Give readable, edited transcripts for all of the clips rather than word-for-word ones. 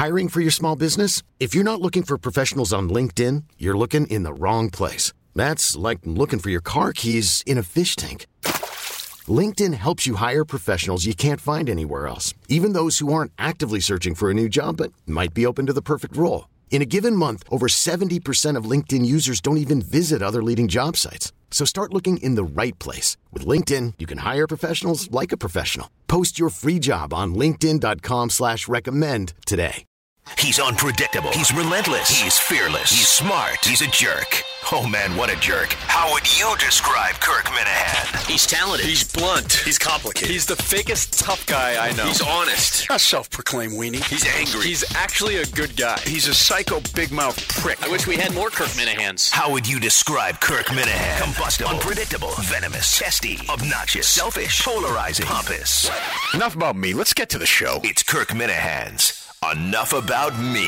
Hiring for your small business? If you're not looking for professionals on LinkedIn, you're looking in the wrong place. That's like looking for your car keys in a fish tank. LinkedIn helps you hire professionals you can't find anywhere else, even those who aren't actively searching for a new job but might be open to the perfect role. In a given month, over 70% of LinkedIn users don't even visit other leading job sites. So start looking in the right place. With LinkedIn, you can hire professionals like a professional. Post your free job on linkedin.com/recommend today. He's unpredictable. He's relentless. He's fearless. He's smart. He's a jerk. Oh, man, what a jerk. How would you describe Kirk Minahan? He's talented. He's blunt. He's complicated. He's the fakest tough guy I know. He's honest. A self-proclaimed weenie. He's angry. He's actually a good guy. He's a psycho big mouth prick. I wish we had more Kirk Minahans. How would you describe Kirk Minahan? Combustible, unpredictable, venomous, testy, obnoxious, selfish, polarizing, pompous. Enough about me. Let's get to the show. It's Kirk Minahan's Enough About Me.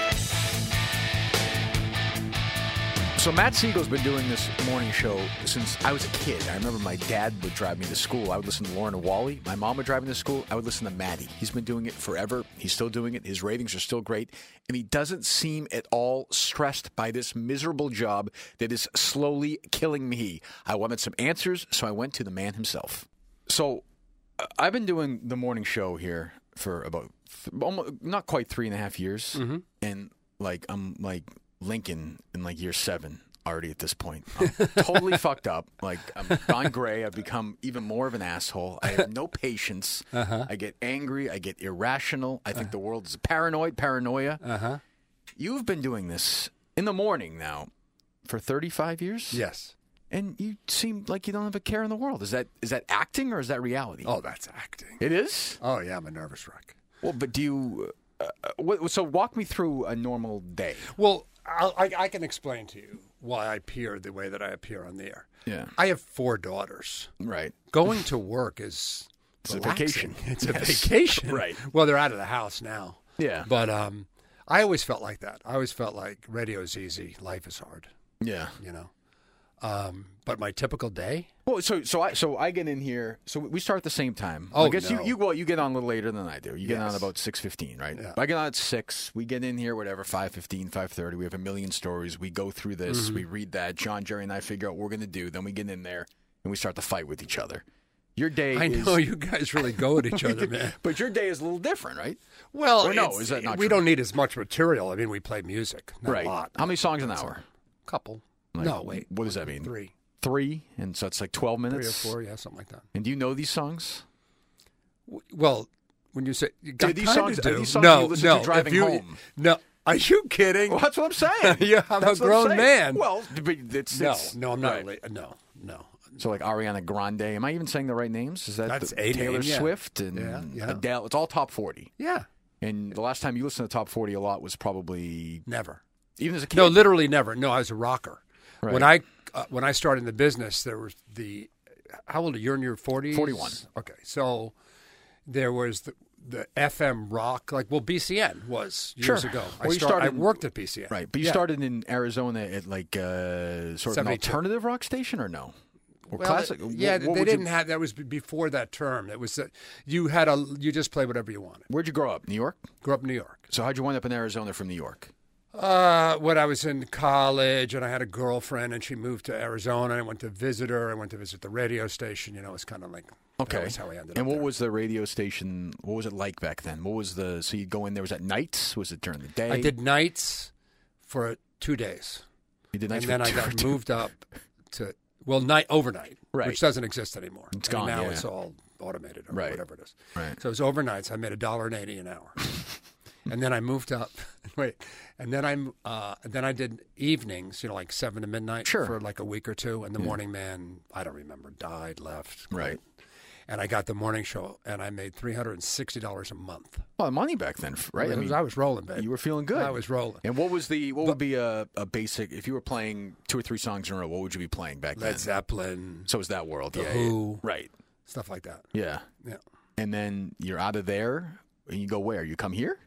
So Matt Siegel's been doing this morning show since I was a kid. I remember my dad would drive me to school. I would listen to Lauren and Wally. My mom would drive me to school. I would listen to Maddie. He's been doing it forever. He's still doing it. His ratings are still great. And he doesn't seem at all stressed by this miserable job that is slowly killing me. I wanted some answers, so I went to the man himself. So I've been doing the morning show here for about not quite 3.5 years. Mm-hmm. And I'm like Lincoln in like year 7 already at this point. I'm totally fucked up. Like, I'm gone gray. I've become even more of an asshole. I have no patience. Uh-huh. I get angry. I get irrational. I think the world is paranoia. Uh-huh. You've been doing this in the morning now for 35 years? Yes. And you seem like you don't have a care in the world. Is that acting or is that reality? Oh, that's acting. It is? Oh, yeah. I'm a nervous wreck. Well, but do you... so walk me through a normal day. Well, I can explain to you why I appear the way that I appear on the air. Yeah. I have 4 daughters. Right. Going to work is a vacation. It's a vacation. Right. Well, they're out of the house now. Yeah. But I always felt like that. I always felt like radio is easy, life is hard. Yeah. You know. But my typical day. Well, so I get in here. So we start at the same time. Oh, I guess no. you get on a little later than I do. You get on about 6:15, right? Yeah. I get on at 6. We get in here, whatever, 5:15, 5:30. We have a million stories. We go through this. Mm-hmm. We read that. John, Jerry, and I figure out what we're going to do. Then we get in there and we start to fight with each other. Your day I know you guys really go at each other, man. But your day is a little different, right? Well, or no, is that not we true? don't need as much material. I mean, we play music, not right. a lot. How many songs an hour? A couple. Like, no, wait. What does that mean? 3, and so it's like 12 minutes? 3 or 4, yeah, something like that. And do you know these songs? Well, when you say... Are these songs you listen to driving home? No. Are you kidding? Well, that's what I'm saying. Yeah, I'm a grown man. Well, it's no, I'm not. Right. No. So like Ariana Grande. Am I even saying the right names? Is that That's Taylor name, yeah. Swift and yeah. Adele? It's all top 40. Yeah. And the last time you listened to top 40 a lot was probably... Never. Even as a kid? No, literally never. No, I was a rocker. Right. When I started in the business, there was the... How old are you? You're in your 40s? 41. Okay. So there was the FM rock, BCN was years ago. I worked at BCN. Right. But you started in Arizona at like sort of an alternative rock station or no? Or classic? Yeah, they didn't have... That was before that term. It was... You just play whatever you wanted. Where'd you grow up? New York? Grew up in New York. So how'd you wind up in Arizona from New York? When I was in college and I had a girlfriend and she moved to Arizona, I went to visit her. I went to visit the radio station. It's kind of like that was how I ended up. And what there. was the radio station? What was it like back then? So you'd go in there? Was it nights? Was it during the day? I did nights for 2 days. You did nights, and then I got moved up to overnight, right. Which doesn't exist anymore. It's gone. Now it's all automated or whatever it is. Right. So it was overnights. I made $1.80 an hour. And then I moved up. And then I did evenings, like 7 to midnight for like a week or two. And the morning man, I don't remember, died, left. Right. And I got the morning show, and I made $360 a month. Well, money back then, right? I was rolling, baby. You were feeling good. I was rolling. And what would be a basic, if you were playing 2 or 3 songs in a row, what would you be playing back then? Led Zeppelin. So it was that world. The Who. Right. Stuff like that. Yeah. Yeah. And then you're out of there, and you go where? You come here?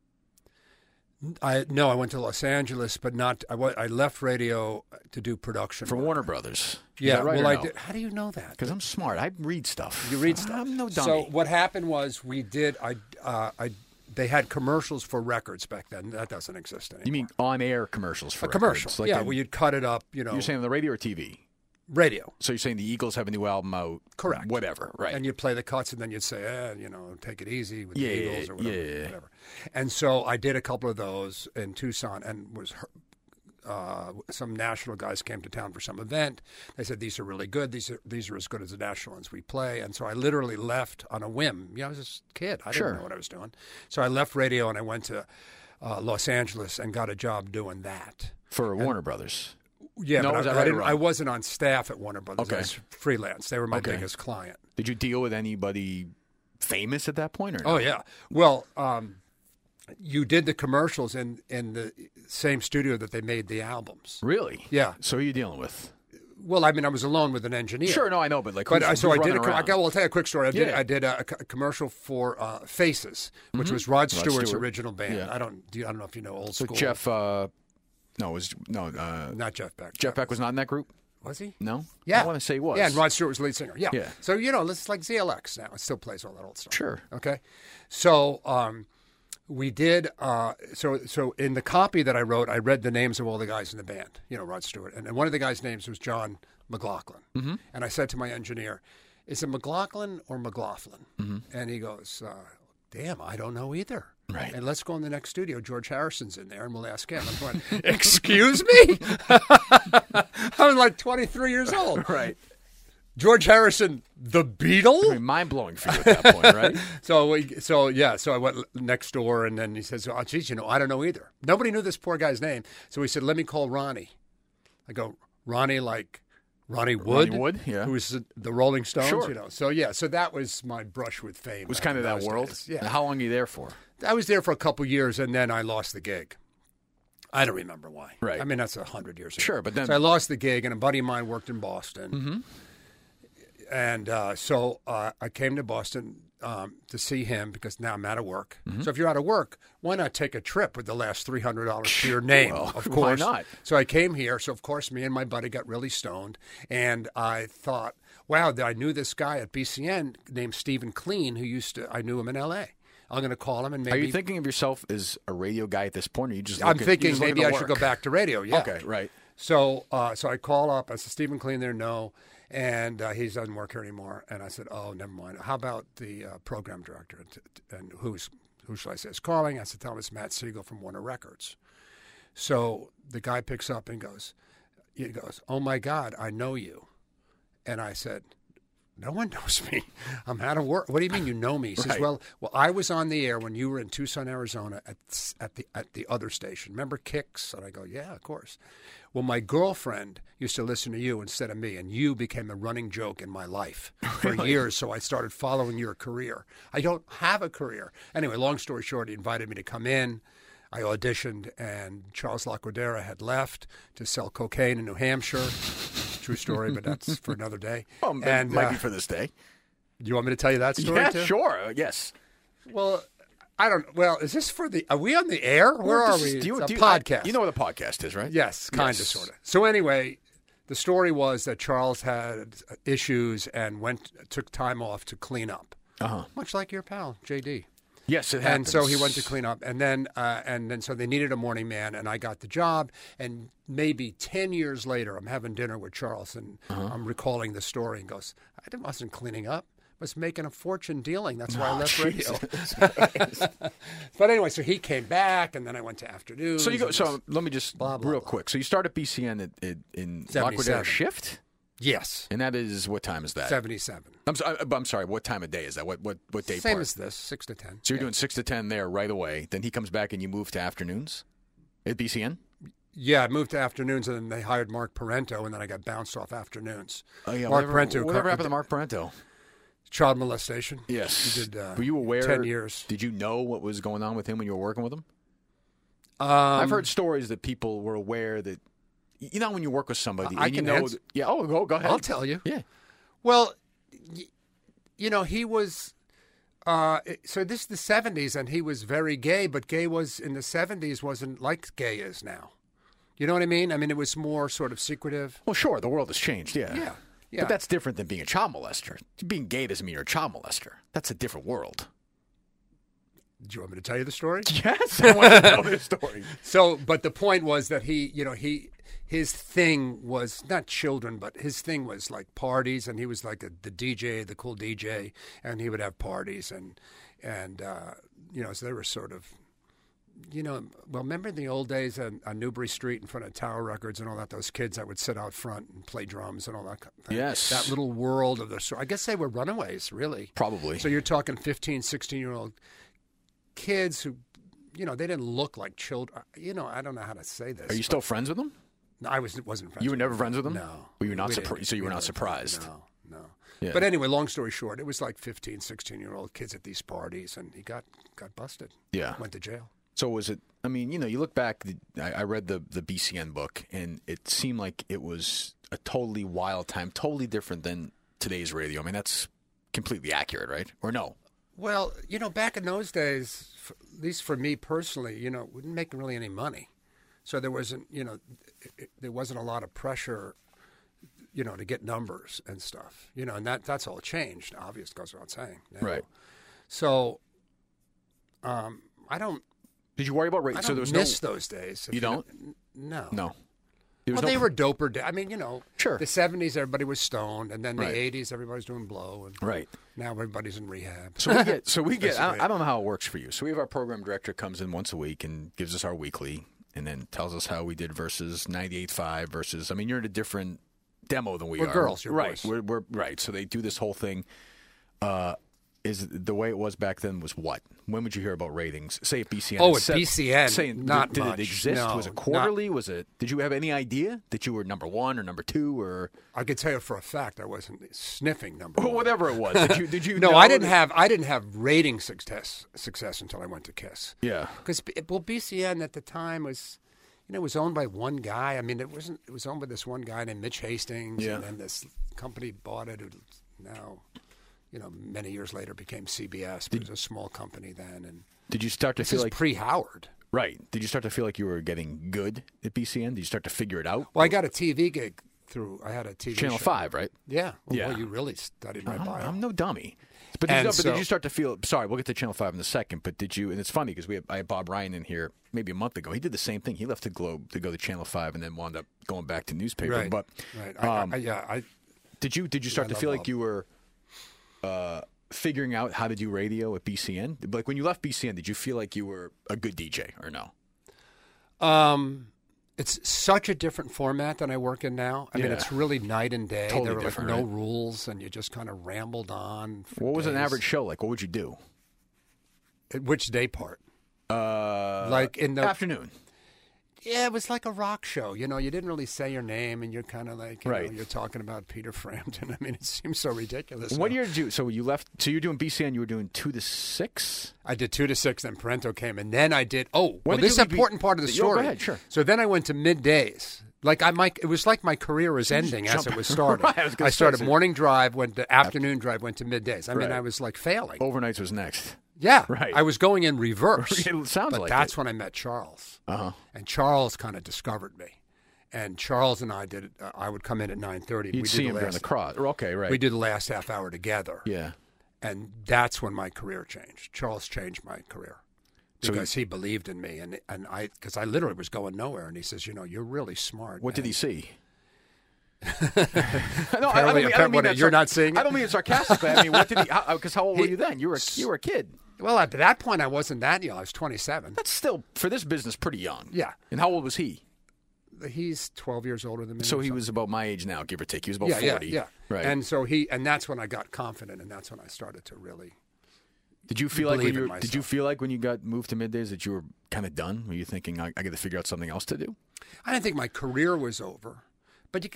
I went to Los Angeles, but not. I left radio to do production for work. Warner Brothers. Yeah, right, well, I did. How do you know that? Because I'm smart. I read stuff. You read stuff. I'm no dummy. So what happened was I they had commercials for records back then. That doesn't exist anymore. You mean on-air commercials for a commercial? Records? Like yeah, where you'd cut it up. You know, you're saying on the radio or TV? Radio. So you're saying the Eagles have a new album out? Correct. Whatever, right? And you'd play the cuts, and then you'd say, take it easy with the Eagles or whatever. Yeah. Whatever. And so I did a couple of those in Tucson, and was some national guys came to town for some event. They said, these are really good. These are as good as the national ones we play. And so I literally left on a whim. I was just a kid. I didn't know what I was doing. So I left radio, and I went to Los Angeles and got a job doing that. For Warner Brothers? Yeah, no, but I wasn't on staff at Warner Brothers. Okay. I was freelance. They were my biggest client. Did you deal with anybody famous at that point? Or no? Oh, yeah. Well, you did the commercials in the same studio that they made the albums. Really? Yeah. So who are you dealing with? Well, I mean, I was alone with an engineer. Sure, no, I know, but like, so I did. I'll tell you a quick story. I did a commercial for Faces, which was Rod Stewart's original band. Yeah. I don't know if you know old school. Jeff. Not Jeff Beck. Jeff Beck was not in that group. Was he? No. Yeah. I want to say he was. Yeah, and Rod Stewart was the lead singer. Yeah. Yeah. So it's like ZLX now. It still plays all that old stuff. Sure. Okay. So we did. So in the copy that I wrote, I read the names of all the guys in the band. Rod Stewart, and one of the guys' names was John McLaughlin. Mm-hmm. And I said to my engineer, "Is it McLaughlin or McLaughlin?" Mm-hmm. And he goes, "Damn, I don't know either." Right. And let's go in the next studio. George Harrison's in there, and we'll ask him. I'm going, excuse me? I was like 23 years old. Right. George Harrison, the Beatle? I mean, mind-blowing for you at that point, right? So I went next door, and then he says, oh, geez, I don't know either. Nobody knew this poor guy's name. So he said, let me call Ronnie. I go, Ronnie like Ronnie Wood? Ronnie Wood, yeah. Who was the Rolling Stones, Sure. So that was my brush with fame. It was kind of that world? Days. Yeah. And how long are you there for? I was there for a couple years, and then I lost the gig. I don't remember why. Right. I mean, that's 100 years ago. Sure, but then... So I lost the gig, and a buddy of mine worked in Boston. Mm-hmm. And so I came to Boston to see him because now I'm out of work. Mm-hmm. So if you're out of work, why not take a trip with the last $300 to your name? Well, of course. Why not? So I came here. So, of course, me and my buddy got really stoned. And I thought, wow, I knew this guy at BCN named Stephen Kleen I knew him in L.A. I'm going to call him and maybe... Are you thinking of yourself as a radio guy at this point? Or you just I'm thinking maybe I should go back to radio, yeah. Okay, right. So I call up. I said, Stephen Kleen there? No. And he doesn't work here anymore. And I said, oh, never mind. How about the program director? And who shall I say is calling? I said, tell him it's Matt Siegel from Warner Records. So the guy picks up and goes, oh, my God, I know you. And I said, no one knows me. I'm out of work. What do you mean you know me? He says, Right. well, I was on the air when you were in Tucson, Arizona at the other station. Remember Kicks? And I go, yeah, of course. Well, my girlfriend used to listen to you instead of me, and you became a running joke in my life for years, so I started following your career. I don't have a career. Anyway, long story short, he invited me to come in. I auditioned, and Charles Laquadera had left to sell cocaine in New Hampshire. True story, but that's for another day. Oh, and might be for this day. You want me to tell you that story Yeah, too? sure. Yes. Well, I don't. Well, is this for the? Are we on the air? Where are we? It's a podcast. You know what a podcast is, right? Yes, kind of, sort of. So anyway, the story was that Charles had issues and took time off to clean up, much like your pal JD. Yes, it happens. And so he went to clean up, and then so they needed a morning man, and I got the job. And maybe 10 years later, I'm having dinner with Charles, and I'm recalling the story, and goes, I wasn't cleaning up. I was making a fortune dealing. That's why I left radio. But anyway, so he came back, and then I went to afternoons. So you go. So let me just blah, blah, real blah. quick. So you start at BCN in 77. Laquadera shift. Yes. And that is, what time is that? 77. I'm sorry, what time of day is that? What day Same part? as this, 6 to 10. So you're doing 6 to 10 there right away. Then he comes back and you move to afternoons at BCN? Yeah, I moved to afternoons, and then they hired Mark Parento, and then I got bounced off afternoons. Oh, yeah. Mark Parento. Whatever happened to Mark Parento? Child molestation. Yes. He did, were you aware? 10 years. Did you know what was going on with him when you were working with him? I've heard stories that people were aware that, you know, when you work with somebody, I and you can know, answer. yeah. Oh, go ahead. I'll tell you. Yeah. Well, he was. So this is the 70s, and he was very gay, but gay was in the 70s wasn't like gay is now. You know what I mean? I mean, it was more sort of secretive. Well, sure, the world has changed, yeah. Yeah. But that's different than being a child molester. Being gay doesn't mean you're a child molester. That's a different world. Do you want me to tell you the story? Yes, I want to tell this story. So, but the point was that his thing was not children, but his thing was like parties, and he was like the DJ, the cool DJ, and he would have parties, and so they were sort of, well, remember in the old days on Newbury Street in front of Tower Records and all that, those kids that would sit out front and play drums and all that kind of thing. Yes. That little world of I guess they were runaways, really. Probably. So you're talking 15, 16-year-old kids who, they didn't look like children. I don't know how to say this. Are you still friends with them? No, I wasn't friends. You were never friends with them? No. Were you not surprised? So you were not surprised? No. Yeah. But anyway, long story short, it was like 15, 16-year-old kids at these parties, and he got busted. Yeah. Went to jail. So was it, you look back, I read the BCN book, and it seemed like it was a totally wild time, totally different than today's radio. I mean, that's completely accurate, right? Or no? Well, back in those days, at least for me personally, we didn't make really any money. So there wasn't, there wasn't a lot of pressure, to get numbers and stuff, and that's all changed, obviously, goes without saying. Right. So, I don't. Did you worry about race? I don't miss those days. You don't? No. No. Well, they were doper. Sure. The 70s, everybody was stoned, and then the Right. 80s, everybody's doing blow. And Right. Now everybody's in rehab. So we get. I don't know how it works for you. So we have our program director comes in once a week and gives us our weekly, and then tells us how we did versus 98.5 versus. You're in a different demo than we are. We're girls, you're right? boys. We're right. So they do this whole thing. Is the way it was back then was what? When would you hear about ratings? Say at BCN. Oh, at BCN, Saying, not did much. it exist? No, Was it quarterly? Was it? Did you have any idea that you were number one or number two or? I could tell you for a fact I wasn't sniffing number Well, one. whatever it was. Did you? No, know I didn't that- have rating success until I went to KISS. Yeah. Because BCN at the time was, it was owned by one guy. It wasn't. It was owned by this one guy named Mitch Hastings, Yeah. and then this company bought it. Who now, many years later became CBS. But it was a small company then, and Did you start to this feel is like pre-Howard. right? Did you start to feel like you were getting good at BCN? Did you start to figure it out? Well, I got a TV gig through. I had a TV Channel show. 5, right? Yeah. Yeah. Well, you really studied my bio. I'm no dummy. But And did so- you start to feel? Sorry, we'll get to Channel 5 in a second. But did you? And it's funny because I had Bob Ryan in here maybe a month ago. He did the same thing. He left the Globe to go to Channel 5 and then wound up going back to newspaper. Right. But Right. did you start to love feel like Bob. you were figuring out how to do radio at BCN? Like when you left BCN, did you feel like you were a good DJ or no? It's such a different format than I work in now. I mean, Yeah. it's really night and day. Totally there were different, no right? rules, and you just kind of rambled on. For What was an days. average show like? What would you do? At which day part? Like in the Afternoon. Yeah, it was like a rock show. You didn't really say your name, and you're kind of like, Right. you're talking about Peter Frampton. I mean, it seems so ridiculous. What now. year did you? So you left. So you're doing BCN. You were doing 2 to 6. I did 2 to 6, then Parento came, and then I did. Oh, well, did this is you an leave important part of the Yo, story. go ahead, sure. So then I went to middays. It was like my career was ending as it was starting. Right, I was gonna I started say, so- morning drive, went to afternoon drive, went to middays. I mean, Right. I was like failing. Overnights was next. Yeah, Right. I was going in reverse. It sounds but like that's it. when I met Charles. Uh-huh. And Charles kind of discovered me. And Charles and I did. I would come in at 9:30. You'd see him during the cross. Okay, right. We did the last half hour together. Yeah. And that's when my career changed. Charles changed my career So because he believed in me, and because I literally was going nowhere. And he says, you're really smart. What did he and see? No, Apparently, you're not seeing it? I don't mean it sarcastically. I mean, what did he? Because how old were you then? You were a kid. Well, at that point, I wasn't that young. I was 27. That's still for this business pretty young. Yeah. And how old was he? He's 12 years older than me. So or he something. was about my age now, give or take. He was about yeah, 40. Yeah. Right. And so and that's when I got confident, and that's when I started to really. Did you feel like believe when in you were, myself. did you feel like when you got moved to middays that you were kind of done? Were you thinking I got to figure out something else to do? I didn't think my career was over, but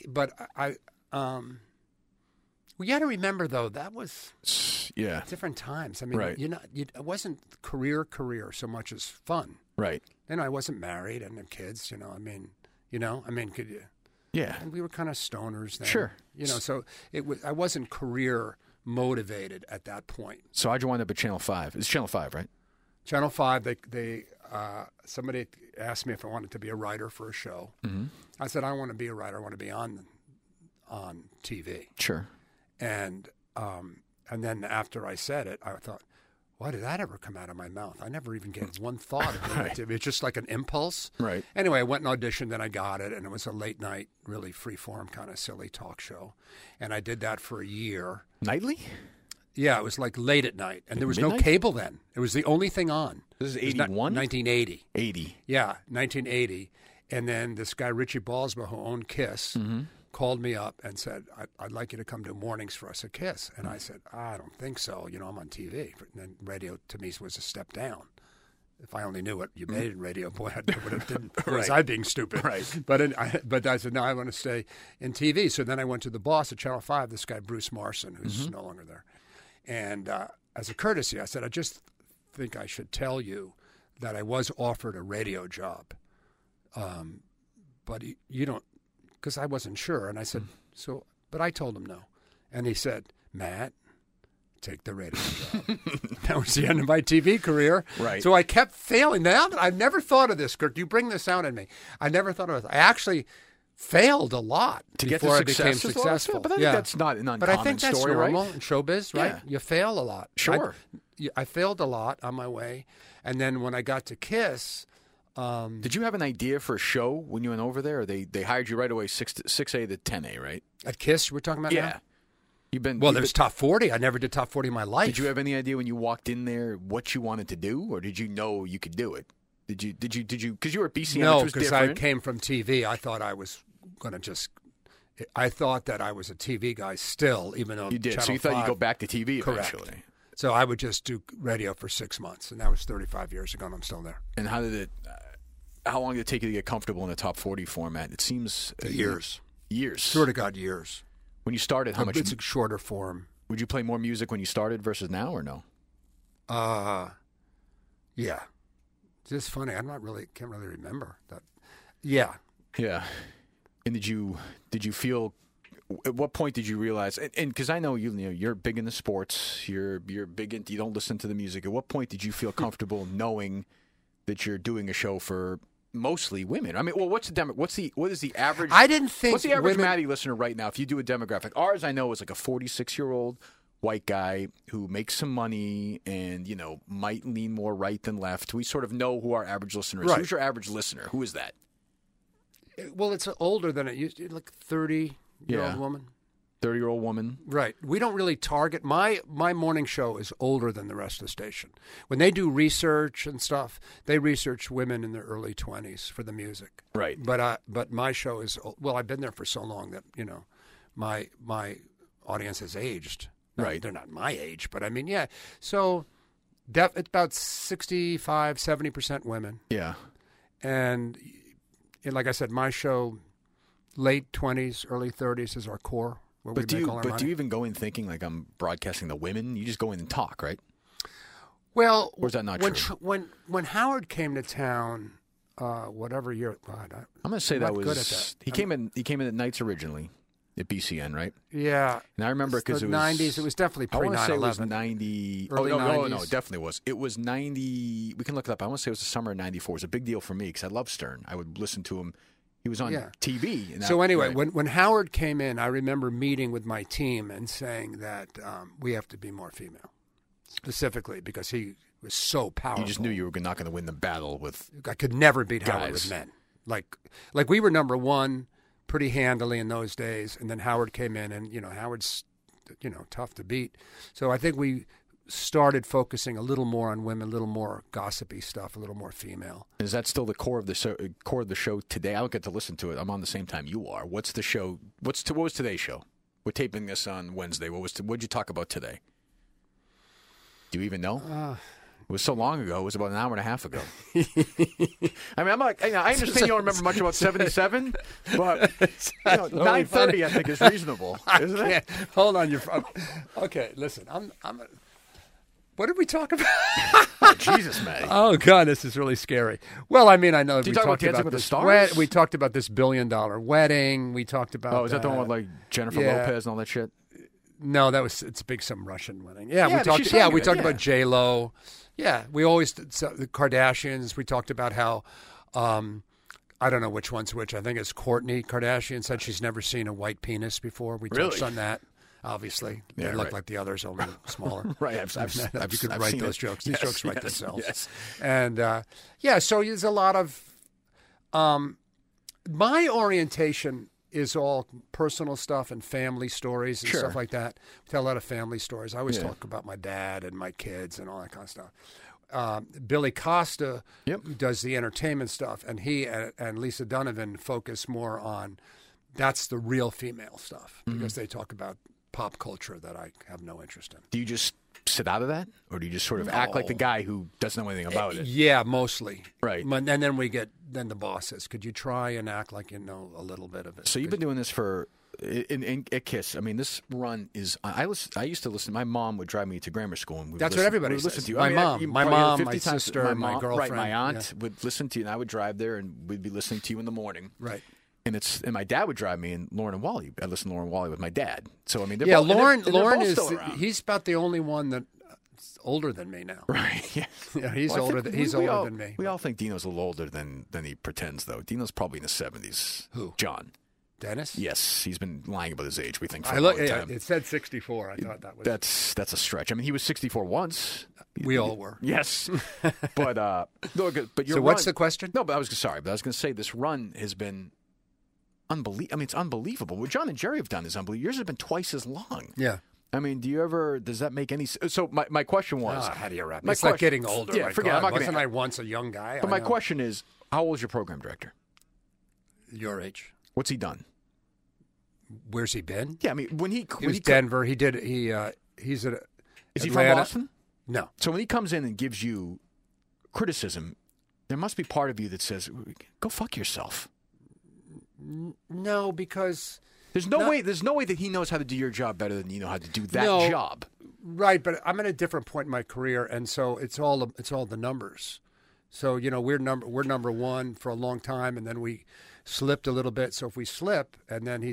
we got to remember though that was Yeah. different times. I mean, Right. it wasn't career so much as fun. Right. I wasn't married and had kids. Could you? Yeah. And we were kind of stoners then. Sure. So it was. I wasn't career motivated at that point. So how'd you wind up at Channel 5? It's Channel 5, right? Channel 5, somebody asked me if I wanted to be a writer for a show. Mm-hmm. I said, I don't want to be a writer. I want to be on TV. Sure. And then after I said it, I thought, why did that ever come out of my mouth? I never even gave one thought of it. It's just like an impulse. Right. Anyway, I went and auditioned, then I got it, and it was a late night, really free-form kind of silly talk show. And I did that for a year. Nightly? Yeah, it was like late at night, and there was midnight? no cable then. It was the only thing on. This is It was 81? 1980. 80. Yeah, 1980. And then this guy, Richie Balsma, who owned KISS, called me up and said, I'd like you to come do mornings for us at KISS. And I said, I don't think so. You know, I'm on TV. And then radio, to me, was a step down. If I only knew what you made in radio, boy, I would have didn't. Was I being stupid? Right. But I said, no, I want to stay in TV. So then I went to the boss at Channel 5, this guy, Bruce Marson, who's no longer there. And as a courtesy, I said, I just think I should tell you that I was offered a radio job. But you don't, because I wasn't sure. And I said, but I told him no. And he said, Matt, take the radio job. That was the end of my TV career. Right. So I kept failing. Now, I've never thought of this, Kirk. You bring this out in me. I never thought of it. I actually failed a lot To get before to I became success? successful. But I think that's not an uncommon But I think that's story, normal right? in showbiz, right? Yeah. You fail a lot. Sure. I failed a lot on my way. And then when I got to KISS... Did you have an idea for a show when you went over there? Or they hired you right away, 6A to 10A, right? At KISS, we're talking about now? There's Top 40. I never did Top 40 in my life. Did you have any idea when you walked in there what you wanted to do, or did you know you could do it? Did you? Because you were at BCN, No, which was because different. I came from TV. I thought I was going to just... I thought that I was a TV guy still, even though You did. Channel So you thought 5, you'd go back to TV Correct. eventually. So I would just do radio for 6 months, and that was 35 years ago, and I'm still there. And how did it? How long did it take you to get comfortable in the top 40 format? It seems Years. Years. Swear to God, years. When you started, how much? It's a shorter form. Would you play more music when you started versus now, or no? Yeah. It's just funny. Can't really remember that. Yeah. Yeah. And did you feel? At what point did you realize? And because I know you're big into sports, you're big into. You don't listen to the music. At what point did you feel comfortable knowing that you're doing a show for mostly women? I mean, well, what is the average? I didn't think What's the average women- Maddie listener right now? If you do a demographic, ours I know is like a 46-year-old white guy who makes some money and might lean more right than left. We sort of know who our average listener is. Right. Who's your average listener? Who is that? Well, it's older than it used to be, like 30-year-old woman. 30-year-old woman. Right. We don't really target. My morning show is older than the rest of the station. When they do research and stuff, they research women in their early 20s for the music. Right. But my show is, well, I've been there for so long that, my audience has aged. Right. They're not my age, but I mean, yeah. So it's about 65, 70% women. Yeah. And like I said, my show, late 20s, early 30s is our core. But do you even go in thinking like I'm broadcasting the women? You just go in and talk, right? Well, or is that not true? When Howard came to town, whatever year, God, I'm going to say that was good at that. He came in at nights originally at BCN, right? Yeah, and I remember because it was 90s. It was definitely pre 9/11. I want to say it was 90. Early 90s. No, it definitely was. It was 90. We can look it up. I want to say it was the summer of '94. It was a big deal for me because I love Stern. I would listen to him. He was on TV. So anyway, right. when Howard came in, I remember meeting with my team and saying that we have to be more female, specifically because he was so powerful. You just knew you were not going to win the battle with. I could never beat guys. Howard with men. Like we were number one pretty handily in those days, and then Howard came in, and Howard's tough to beat. So I think we started focusing a little more on women, a little more gossipy stuff, a little more female. Is that still the core of the show today? I don't get to listen to it. I'm on the same time you are. What's the show? What was today's show? We're taping this on Wednesday. What did you talk about today? Do you even know? It was so long ago. It was about an hour and a half ago. I mean, I understand you don't remember much about 77, but 9:30 I think is reasonable, isn't it? Hold on, okay. Listen, what did we talk about? Oh, Jesus, Matty. Oh God, this is really scary. Well, I mean, I know Did you we talk about talked Dancing about with the this. Stars? We talked about this $1 billion wedding. We talked about. Oh, is that the one with like Jennifer Lopez and all that shit? No, it's a big some Russian wedding. Yeah, Yeah, we talked. she's Yeah, talking we about- talked yeah. about J-Lo. Yeah, we always the Kardashians. We talked about how. I don't know which one's which. I think it's Kourtney Kardashian said she's never seen a white penis before. We touched Really? on that. obviously. Yeah, They look right. like the others, only smaller. Right. I've You could I've write seen those it. jokes. These Yes, jokes write yes, themselves. Yes. And, so there's a lot of my orientation is all personal stuff and family stories and Sure. stuff like that. I tell a lot of family stories. I always Yeah. talk about my dad and my kids and all that kind of stuff. Billy Costa Yep. does the entertainment stuff, and he and Lisa Donovan focus more on that's the real female stuff because they talk about pop culture that I have no interest in. Do you just sit out of that, or do you just sort of act like the guy who doesn't know anything about it? Yeah, mostly. Right. And then the boss says, could you try and act like you know a little bit of it? So you've been doing this for at KISS. I mean, this run is. I used to listen. My mom would drive me to grammar school, and That's what everybody would listen says. to you. My I mean, mom, you my probably mom, 50 my times- sister, my right, girlfriend. my aunt would listen to you, and I would drive there, and we'd be listening to you in the morning. Right. And my dad would drive me, and Lauren and Wally. I listened to Lauren and Wally with my dad. So I mean, they're Yeah, both, Lauren. they're Lauren both is. still around. He's about the only one that older than me now. Right. Yeah. Yeah, he's Well, I older. think He's we older all- than me. We all think Dino's a little older than he pretends, though. Dino's probably in his 70s. Who? John. Dennis. Yes, he's been lying about his age. We think for I a look. long Yeah, time. it said 64. I thought that was. That's a stretch. I mean, he was 64 once. We all were. Yes, but no, but your So what's run- the question? No, but I was going to say this run has been unbelievable. I mean, it's unbelievable. What John and Jerry have done is unbelievable. Yours has been twice as long. Yeah. I mean, does that make any sense? So my question was, How do you wrap? my It's like question- getting older. Yeah, my forget it. God, I'm not gonna- wasn't I once a young guy? But I my know. question is, how old is your program director? Your age. What's he done? Where's he been? Yeah, I mean, when he He was Denver. He did. He's at. is he Atlanta. from Boston? No. So when he comes in and gives you criticism, there must be part of you that says, "Go fuck yourself." No, because There's no way that he knows how to do your job better than you know how to do that No. job. right. But I'm at a different point in my career, and so it's all the numbers. So we're number one for a long time, and then we slipped a little bit. So if we slip, and then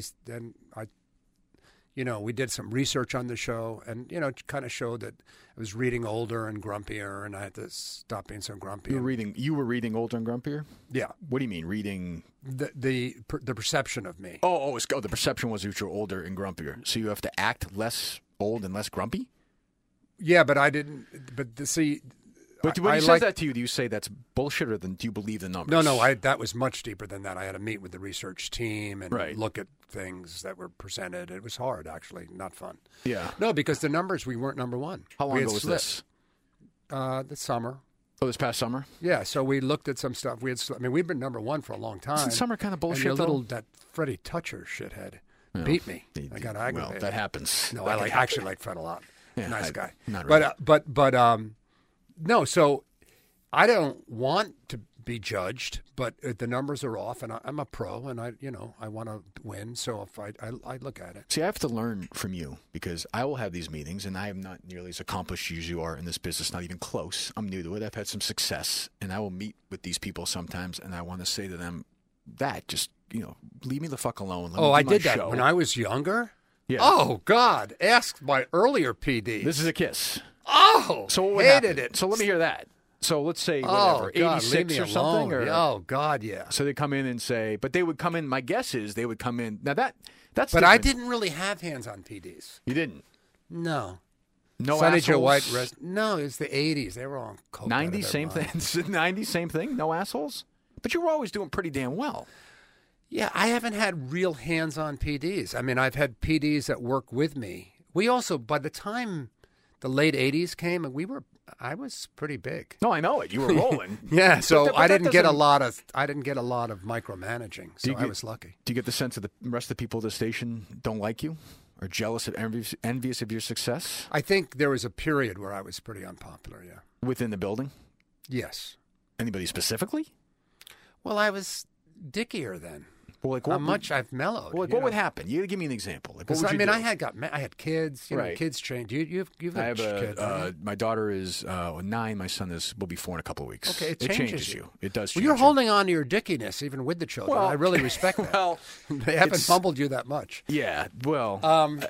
we did some research on the show, and it kind of showed that I was reading older and grumpier, and I had to stop being so grumpy. You were reading older and grumpier? Yeah, What do you mean reading? the perception of me. The perception was that you're older and grumpier. So you have to act less old and less grumpy? Yeah, but I didn't. But see. But when I he says like- that to you, do you say that's bullshit, or do you believe the numbers? No, that was much deeper than that. I had to meet with the research team and Right. look at things that were presented. It was hard, actually, not fun. Yeah. No, because the numbers, we weren't number one. How long We had ago was slipped. this? The summer. Oh, this past summer? Yeah, so we looked at some stuff. We've been number one for a long time. Isn't summer kind of bullshit, And though? that Freddie Toucher shithead beat me. I got aggravated. Well, that happens. No, That I can actually like Fred a lot. Yeah, Nice guy. not really. But no. So I don't want to be judged, but the numbers are off, and I'm a pro, and I want to win. So if I look at it. See, I have to learn from you because I will have these meetings, and I am not nearly as accomplished as you are in this business, not even close. I'm new to it. I've had some success, and I will meet with these people sometimes, and I want to say to them, just leave me the fuck alone. Let me do I my did that show. when I was younger. Yeah. Oh God! Ask my earlier PD. This is a KISS. Oh, So what would hated happen? it. So let me hear that. So let's say Oh whatever, God, 86 leave me or something. alone. Or, Oh God, yeah. So they come in and say, but they would come in. My guess is they would come in. Now that's. But I different. didn't really have hands-on PDs. You didn't. No. No Sonny Joe assholes? White. No, it's the '80s. They were all coke out of 90s, their same mind. thing. 90s, same thing. No assholes. But you were always doing pretty damn well. Yeah, I haven't had real hands-on PDs. I mean, I've had PDs that work with me. We also, by the time the late '80s came, I was pretty big. No, I know it. You were rolling. Yeah, so But I that didn't get a doesn't- lot of micromanaging. So I was lucky. Do you get the sense that the rest of the people at the station don't like you, or jealous and envious of your success I think there was a period where I was pretty unpopular. Yeah. within the building? Yes. Anybody specifically? Well, I was dickier then. Well, like How much I've mellowed. Well, like you what know? would happen? You got to give me an example. Like, what Because would I you mean, do? I had kids. You know, Right. kids change. You've I had have kids. haven't you? my daughter is 9. My son will be 4 in a couple of weeks. Okay, it changes you. It does. Well, change you're you. holding on to your dickiness even with the children. Well, I really respect that. well, they haven't it's- humbled you that much. Yeah. Well,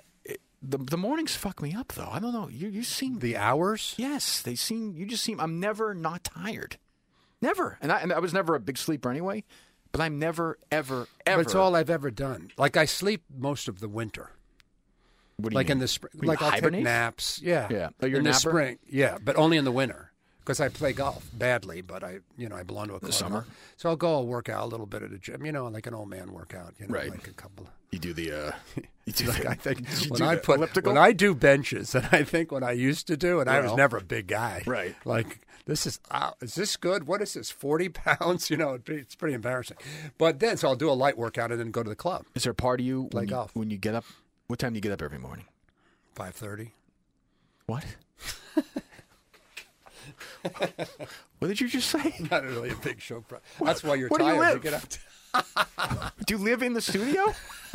the mornings fuck me up though. I don't know. You seem The hours? Yes, they seem. You just seem. I'm never not tired. Never. And I was never a big sleeper anyway. But I'm never, ever, ever. But it's all I've ever done. Like I sleep most of the winter. What do you like mean? in the spring. What do you Like I'll hibernate? take naps. Yeah. Yeah. Oh, you're in a the napper? spring. Yeah, but only in the winter because I play golf badly. But I belong to a club. summer? So I'll work out a little bit at a gym. Like an old man workout. Right. Like a couple. You do the. You do Like the, I think you when do I the put elliptical? when I do benches, and I think what I used to do, and I was Well, never a big guy. right. Like this is this good? What is this? 40 pounds? It's pretty embarrassing. But then so I'll do a light workout and then go to the club. Is there a part of you Play golf. when you get up? What time do you get up every morning? 5:30. What? What did you just say? Not really a big show. That's why you're Where do you tired. live? Get up. Do you live in the studio?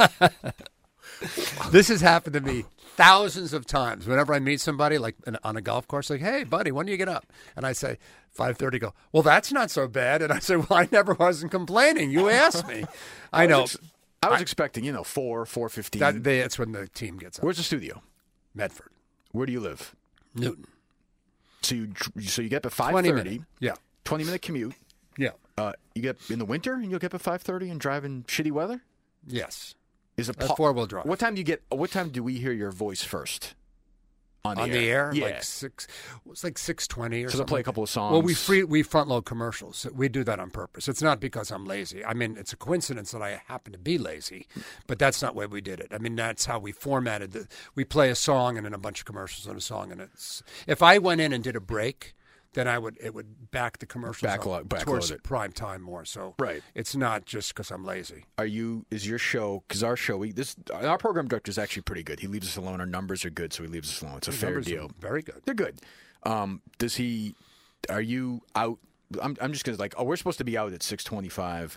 This has happened to me thousands of times. Whenever I meet somebody like on a golf course, like, "Hey, buddy, when do you get up?" And I say 5:30. Go, well, that's not so bad. And I say, well, I never wasn't complaining. You asked me. I know. I was expecting 4:15. That's when the team gets up. Where's the studio? Medford, Where do you live? Newton. So you get up at 20 5:30. minutes. Yeah. 20-minute commute. Yeah. You get up in the winter and you'll get up at 5:30 and drive in shitty weather. Yes. Is it That's 4-wheel drive. What time do you get? What time do we hear your voice first? On the air? Yeah. Like 6. It's like 6:20 or So something. they'll play a couple of songs. Well, we front load commercials. We do that on purpose. It's not because I'm lazy. I mean, it's a coincidence that I happen to be lazy, but that's not why we did it. I mean, that's how we formatted we play a song and then a bunch of commercials on a song, and if I went in and did a break, then it would back the commercials up towards backload it. prime time more. So Right. It's not just because I'm lazy. Is your show, because our show, our program director is actually pretty good. He leaves us alone. Our numbers are good, so he leaves us alone. It's a fair Numbers deal. are very good. They're good. Are you out? I'm just going to we're supposed to be out at 6:25,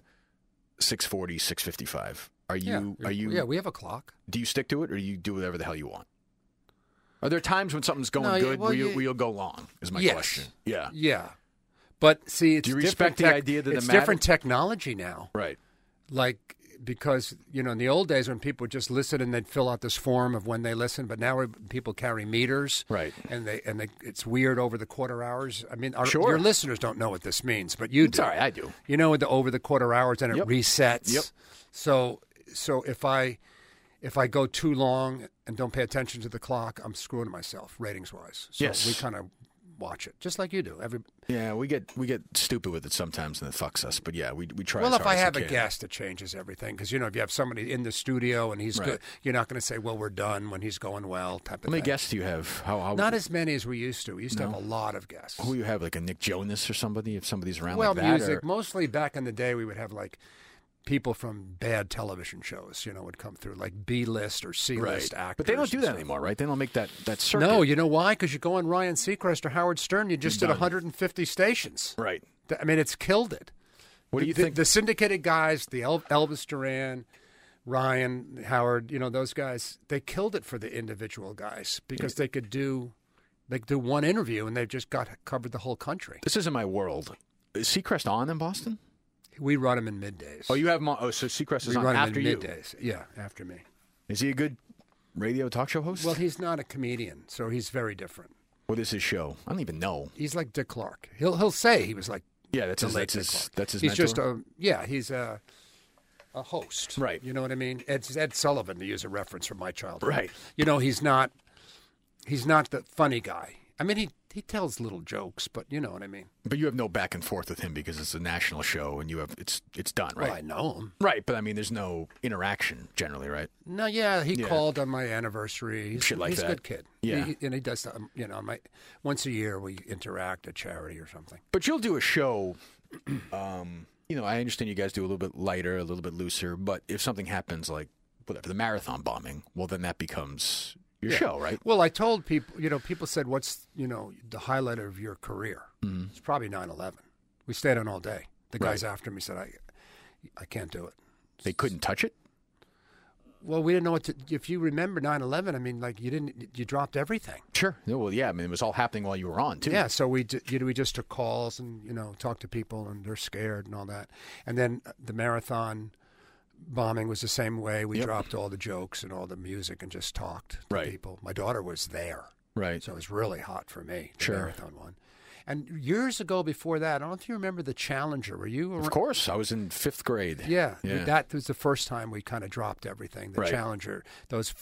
6:40, 6:55. Are you? Yeah, we have a clock. Do you stick to it, or do you do whatever the hell you want? Are there times when something's going good well, where you'll go long? Is my Yes. question. Yeah. Yeah. But see, it's Do you respect different the idea that it's the matter- different technology now. Right. Like, because, in the old days when people would just listen and they'd fill out this form of when they listen, but now people carry meters. Right. And it's weird over the quarter hours. I mean, Sure. your listeners don't know what this means, but you It's do. all right, I do. With the over the quarter hours and it Yep. resets. Yep. So if I go too long and don't pay attention to the clock, I'm screwing myself ratings wise. So Yes. we kind of watch it just like you do. Yeah, we get stupid with it sometimes and it fucks us. But yeah, we try. Well, as if hard I as have we a can. guest, it changes everything. Because, if you have somebody in the studio and he's Right. good, you're not going to say, well, we're done when he's going well, type of How many thing. guests do you have? How Not as many as we used to. We used to have a lot of guests. Who you have, like a Nick Jonas or somebody? If somebody's around Well, like that, music. or- Mostly back in the day, we would have like people from bad television shows, would come through, like B-list or C-list actors. But they don't do and that stuff. anymore, right? They don't make that circuit. No, you know why? Because you go on Ryan Seacrest or Howard Stern, you just did done. 150 stations. Right. I mean, it's killed it. What do you think? The syndicated guys, the Elvis Duran, Ryan, Howard, those guys, they killed it for the individual guys because they could do one interview and they've just covered the whole country. This isn't my world. Is Seacrest on in Boston? We run him in middays. Oh, you have him on. Oh, so Seacrest is we on run him after in you. middays. Yeah, after me. Is he a good radio talk show host? Well, he's not a comedian, so he's very different. What is his show? I don't even know. He's like Dick Clark. He'll say he was like Yeah, that's the his. late That's Dick his. Clark. That's his. He's mentor? just he's a host. Right. You know what I mean? It's Ed Sullivan, to use a reference from my childhood. Right. He's not the funny guy. I mean, he tells little jokes, but you know what I mean. But you have no back and forth with him because it's a national show and it's done, right? Well, I know him. Right, but I mean, there's no interaction generally, right? No, yeah, he called on my anniversary. He's Shit like he's that. a good kid. Yeah. And he does, once a year we interact at charity or something. But you'll do a show. I understand you guys do a little bit lighter, a little bit looser. But if something happens, like whatever the marathon bombing, well, then that becomes your show, right? Well, I told people, people said, what's, the highlight of your career? Mm-hmm. It's probably 9/11. We stayed on all day. The guys after me said, I can't do it. They couldn't touch it? Well, we didn't know what to, if you remember 9/11, I mean, like you dropped everything. Sure. No, well, yeah. I mean, it was all happening while you were on, too. Yeah, so we just took calls and, talked to people and they're scared and all that. And then the marathon bombing was the same way. We dropped all the jokes and all the music and just talked to people. My daughter was there. Right. So it was really hot for me, the Sure. marathon one. And years ago before that, I don't know if you remember the Challenger. Were you around? Of course. I was in 5th grade. Yeah. That was the first time we kind of dropped everything. The Right. Challenger, those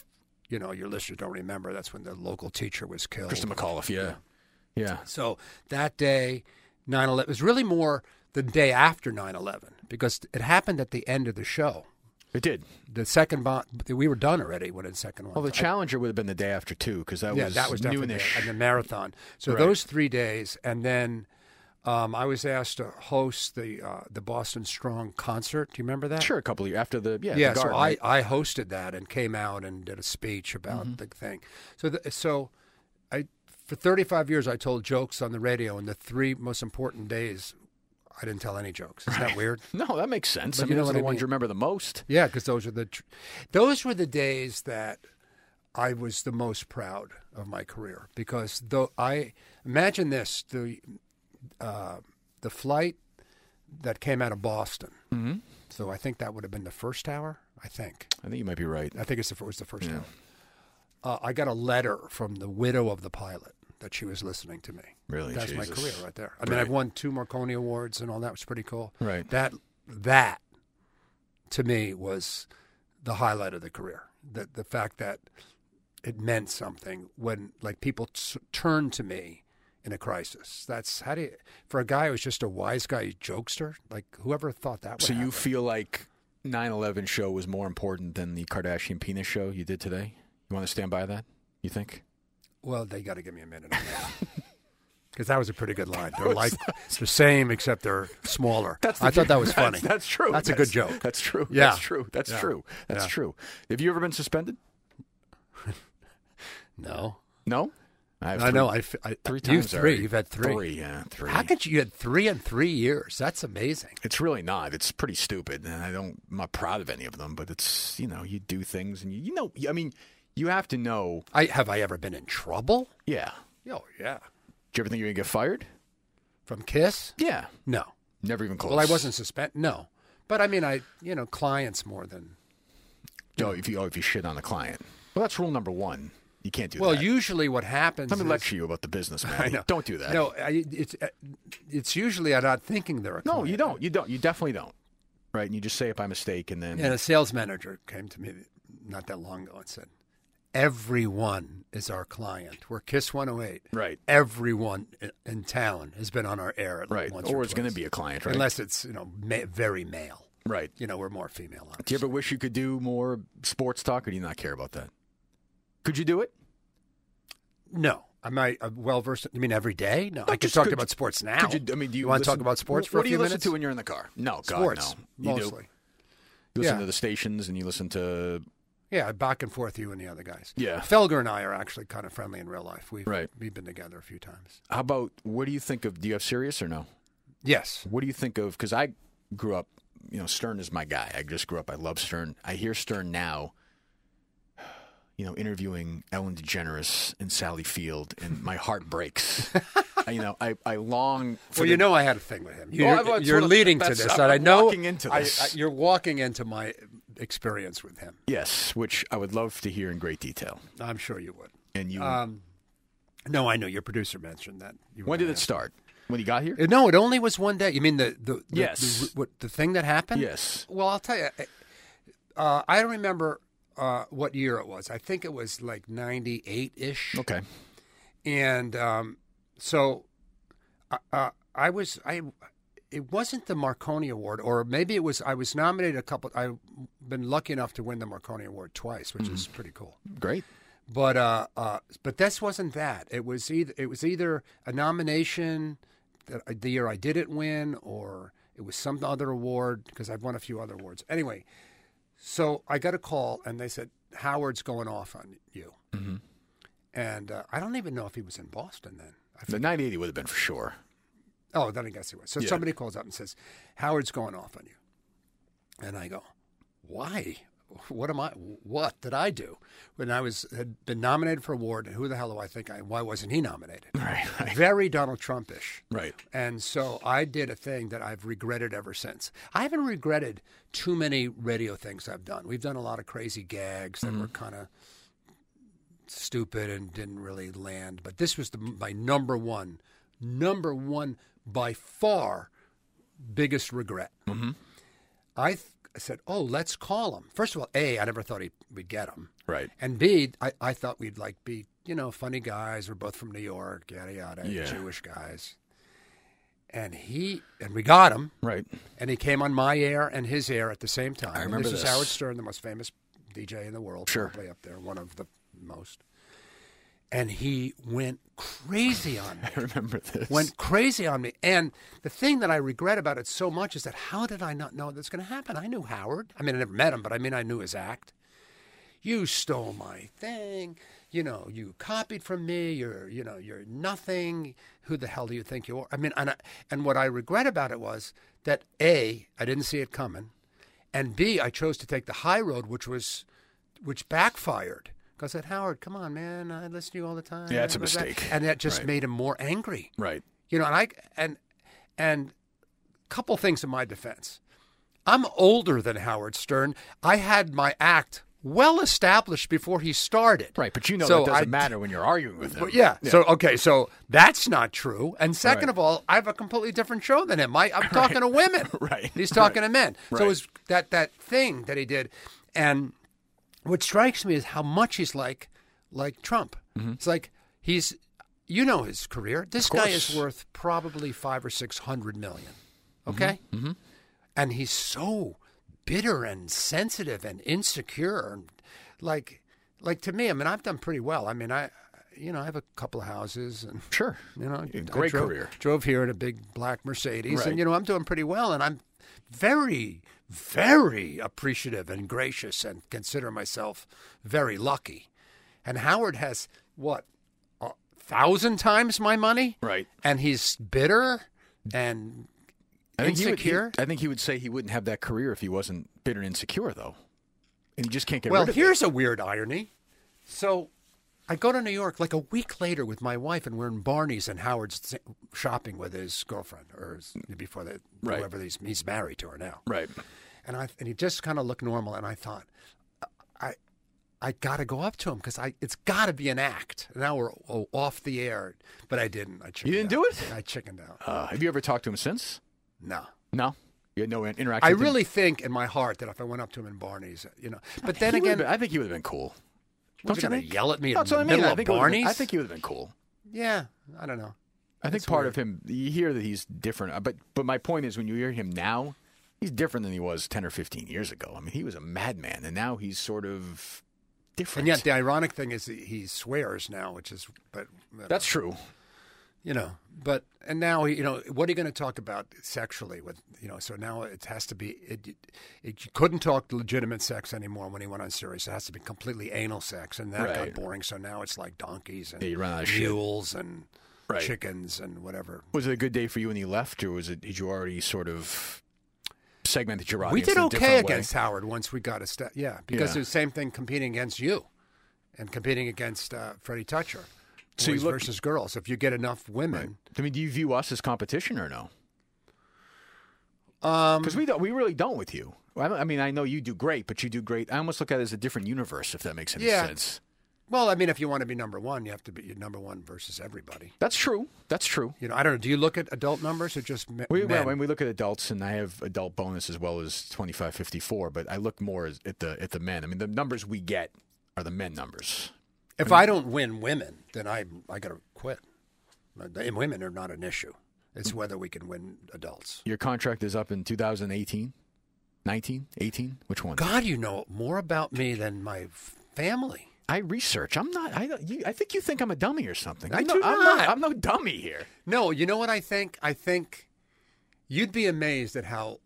your listeners don't remember, that's when the local teacher was killed. Krista McAuliffe, yeah. So that day, 9/11, was really more the day after 9/11 because it happened at the end of the show. It did. The second bomb, we were done already when the second one. Well, the Challenger would have been the day after, too, because that was noonish. And the marathon. So those 3 days, and then I was asked to host the Boston Strong concert. Do you remember that? Sure, a couple of years after the the Garden, so right? I hosted that and came out and did a speech about the thing. So for 35 years I told jokes on the radio, and the 3 most important days I didn't tell any jokes. Isn't that weird? No, that makes sense. But I mean, those are the what I ones mean? you remember the most. Yeah, because those were the days that I was the most proud of my career. Because I imagine this: the flight that came out of Boston. Mm-hmm. So I think that would have been the first hour. I think you might be right. I think it was the first hour. I got a letter from the widow of the pilot that she was listening to me. Really? That's Jesus. my career right there. I mean, I've won 2 Marconi Awards and all that was pretty cool. Right. That to me was the highlight of the career. The fact that it meant something when people turned to me in a crisis. That's for a guy who's just a wise guy jokester, whoever thought that would So happen. you feel like 9/11 show was more important than the Kardashian penis show you did today? You want to stand by that, you think? Well, they got to give me a minute on that. Because that was a pretty good line. They're it's the same, except they're smaller. I thought that was funny. That's true. That's a good joke. That's true. Yeah. That's true. That's true. That's true. Have you ever been suspended? No. No? I know. 3 times. You've 3. already. You've had 3. 3, yeah, 3. How could you had 3 in 3 years? That's amazing. It's really not. It's pretty stupid, and I'm not proud of any of them. But it's you do things, and I mean, you have to know. Have I ever been in trouble? Yeah. Oh yeah. Do you ever think you're gonna get fired from Kiss? Yeah. No. Never even close. Well, I wasn't suspended. No, but I mean, clients more than. If you shit on a client, well, that's rule number 1. You can't do that. Well, usually what happens. Let me lecture you about the business, man. I know. Don't do that. No, it's usually I'm not thinking they're a client. No, you don't. You don't. You definitely don't. Right, and you just say it by mistake, and then. And a sales manager came to me not that long ago and said, "Everyone is our client. We're Kiss 108. Right. Everyone in town has been on our air at right, once or or it's going to twice. be a client, right? Unless it's very male. Right. We're more female. Obviously. Do you ever wish you could do more sports talk, or do you not care about that? Could you do it? No. Am I well versed? You mean every day? No, I could talk about sports now. Do you want to talk about sports for a few minutes? What do you listen to when you're in the car? No, God, sports, no. You mostly. Do. You listen to the stations, and you listen to. Yeah, back and forth, you and the other guys. Yeah. Felger and I are actually kind of friendly in real life. We've been together a few times. How about, what do you think of, do you have Sirius or no? Yes. What do you think of, because I grew up, Stern is my guy. I just grew up, I love Stern. I hear Stern now, interviewing Ellen DeGeneres and Sally Field, and my heart breaks. I long for I had a thing with him. You're leading to this. I'm I know walking into this. You're walking into my experience with him. Yes, which I would love to hear in great detail. I'm sure you would. And you? No, I know. Your producer mentioned that. When did it start? When he got here? No, it only was one day. You mean the yes. the thing that happened? Yes. Well, I'll tell you. I don't remember what year it was. I think it was like 98-ish. Okay. And so it wasn't the Marconi Award, or maybe it was. I was nominated I've been lucky enough to win the Marconi Award twice, which is pretty cool. Great. But this wasn't that. It was either a nomination that the year I didn't win, or it was some other award, because I've won a few other awards. Anyway, so I got a call and they said, Howard's going off on you. Mm-hmm. And I don't even know if he was in Boston then. The 980 would have been for sure. Oh, then I guess he was. So somebody calls up and says, Howard's going off on you. And I go, why? What did I do? When I had been nominated for an award, who the hell do I think why wasn't he nominated? Right. Very Donald Trump-ish. Right. And so I did a thing that I've regretted ever since. I haven't regretted too many radio things I've done. We've done a lot of crazy gags that were kind of stupid and didn't really land. But this was my number one by far biggest regret. Mm-hmm. said, "Oh, let's call him." First of all, A, I never thought we'd get him. Right. And B, I thought we'd like be, funny guys. We're both from New York, yada yada, Jewish guys. And we got him. Right. And he came on my air and his air at the same time. I remember this is Howard Stern, the most famous DJ in the world, sure, probably up there, one of the most. And he went crazy on me. I remember this. Went crazy on me. And the thing that I regret about it so much is that how did I not know that's going to happen? I knew Howard. I mean, I never met him, but I knew his act. You stole my thing. You copied from me. You're nothing. Who the hell do you think you are? I mean, and what I regret about it was that A, I didn't see it coming, and B, I chose to take the high road, which backfired. Because I said, Howard, come on, man, I listen to you all the time. Yeah, it's a mistake. And that just made him more angry. Right. And a couple things in my defense. I'm older than Howard Stern. I had my act well established before he started. Right, but that doesn't matter when you're arguing with him. Yeah. So that's not true. And second of all, I have a completely different show than him. I'm talking to women. Right. He's talking to men. Right. So it was that thing that he did. And what strikes me is how much he's like Trump. Mm-hmm. It's like his career. This guy is worth probably $500 or $600 million. Okay, mm-hmm. And he's so bitter and sensitive and insecure. And like to me, I mean, I've done pretty well. I mean, I have a couple of houses and sure, great career. Drove here in a big black Mercedes, right. And I'm doing pretty well, and I'm very, very appreciative and gracious and consider myself very lucky. And Howard has, 1,000 times my money? Right. And he's bitter and insecure? I think he would say he wouldn't have that career if he wasn't bitter and insecure, though. And he just can't get rid of it. Well, here's a weird irony. So I go to New York like a week later with my wife, and we're in Barney's, and Howard's shopping with his girlfriend, whoever he's married to her now. Right. And he just kind of looked normal, and I thought, I got to go up to him because it's got to be an act. Now we're off the air, but I didn't. You didn't do it? I chickened out. Have you ever talked to him since? No. No? You had no interaction I with him? really think in my heart that if I went up to him in Barney's, But then again, I think he would have been cool. Was he going to yell at me in That's the what I mean. middle of Barney's? I think he would have been cool. Yeah, I don't know. I think part of him, you hear that he's different. But my point is, when you hear him now, he's different than he was 10 or 15 years ago. I mean, he was a madman, and now he's sort of different. And yet the ironic thing is that he swears now, That's true. And now, what are you going to talk about sexually with, so now it has to be, you couldn't talk legitimate sex anymore when he went on Sirius. It has to be completely anal sex, and that got boring. So now it's like donkeys and mules and chickens and whatever. Was it a good day for you when he left, or did you already sort of segmented your audience? We did in a okay different against way? Howard once we got because it's the same thing competing against you and competing against Freddie Toucher. Boys versus girls. If you get enough women. Right. I mean, do you view us as competition or no? Because we really don't with you. I mean, I know you do great, but you do great. I almost look at it as a different universe, if that makes any sense. Well, I mean, if you want to be number one, you have to be number one versus everybody. That's true. I don't know. Do you look at adult numbers or just men? When we look at adults, and I have adult bonus as well as 25-54, but I look more at the men. I mean, the numbers we get are the men numbers. If I don't win women, then I got to quit. Women are not an issue. It's whether we can win adults. Your contract is up in 2018, 19, 18? Which one? God, you know more about me than my family. I research. I'm not. I think you think I'm a dummy or something. I do not. I'm no dummy here. No, you know what I think? I think you'd be amazed at how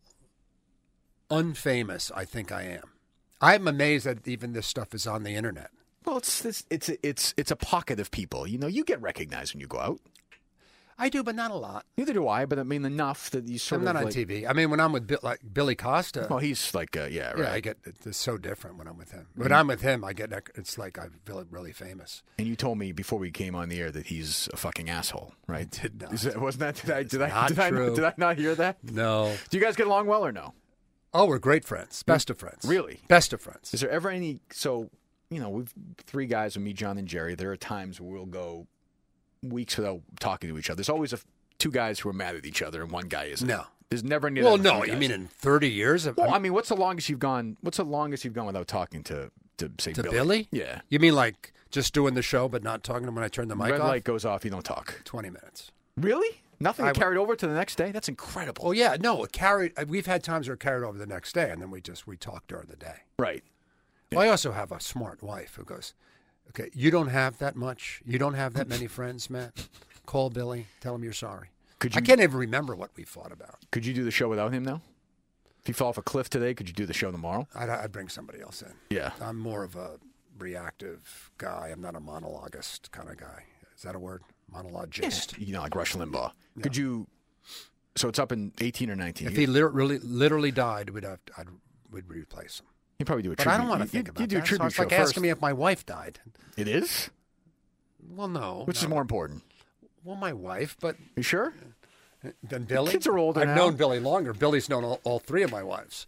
unfamous I think I am. I'm amazed that even this stuff is on the internet. Well, it's a pocket of people. You get recognized when you go out. I do, but not a lot. Neither do I, but I mean enough that you sort I'm of not on TV. I mean, when I'm with Billy Costa. Well, he's like, right. Yeah, I get it's so different when I'm with him. When I'm with him, it's like I feel really famous. And you told me before we came on the air that he's a fucking asshole, right? I did not. Wasn't that? Did I not hear that? No. Do you guys get along well or no? Oh, we're great friends. Best of friends. Really? Best of friends. Is there ever any? So, we've three guys with me, John and Jerry. There are times where we'll go weeks without talking to each other. There's always two guys who are mad at each other and one guy isn't. No. There's never any. Well, no, you mean in 30 years? Well, I mean, what's the longest you've gone? What's the longest you've gone without talking to say Billy? Yeah. You mean like just doing the show but not talking to him when I turn the mic Red off? light goes off, you don't talk. 20 minutes. Really? Nothing carried over to the next day? That's incredible. Oh yeah, no, it carried. We've had times where it carried over the next day, and then we talk during the day. Right. Well, I also have a smart wife who goes, "Okay, you don't have that much. You don't have that many friends, Matt. Call Billy. Tell him you're sorry." I can't even remember what we fought about. Could you do the show without him now? If he fell off a cliff today, could you do the show tomorrow? I'd bring somebody else in. Yeah. I'm more of a reactive guy. I'm not a monologuist kind of guy. Is that a word? Monologist. Yeah. You know, like Rush Limbaugh. Yeah. Could you? So it's up in 18 or 19. If he literally died, we'd replace him. You'd probably do a but tribute. I don't want to think about you do that. A tribute so it's like asking me if my wife died. It is? Well, no. Which is more important? Well, my wife, but... You sure? Then Billy? The kids are older now. I've known Billy longer. Billy's known all three of my wives.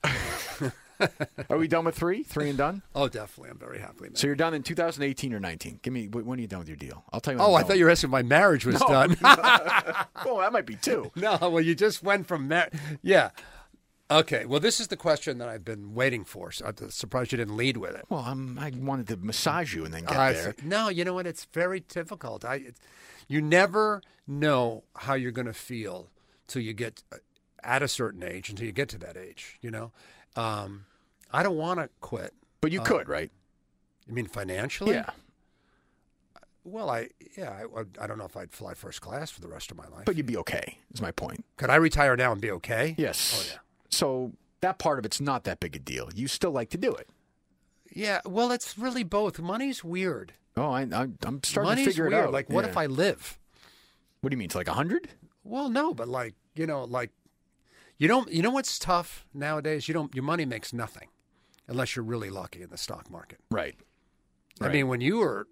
Are we done with three? 3 and done? Oh, definitely. I'm very happily married. So you're done in 2018 or 19? Give me, when are you done with your deal? I'll tell you when I thought you were asking if my marriage was done. Well, that might be 2. No, well, you just went from marriage. Yeah. Okay, well, this is the question that I've been waiting for. So I'm surprised you didn't lead with it. Well, I wanted to massage you and then get there. No, you know what? It's very difficult. You never know how you're going to feel till you get at a certain age, until you get to that age, you know? I don't want to quit. But you could, right? You mean financially? Yeah. Well, I don't know if I'd fly first class for the rest of my life. But you'd be okay, is my point. Could I retire now and be okay? Yes. Oh, yeah. So that part of it's not that big a deal. You still like to do it. Yeah, well, it's really both. Money's weird. Oh, I'm starting Money's to figure weird. it out. Like, what if I live? What do you mean, to like 100? Well, no, but you know what's tough nowadays? Your money makes nothing unless you're really lucky in the stock market. Right. I mean, when you were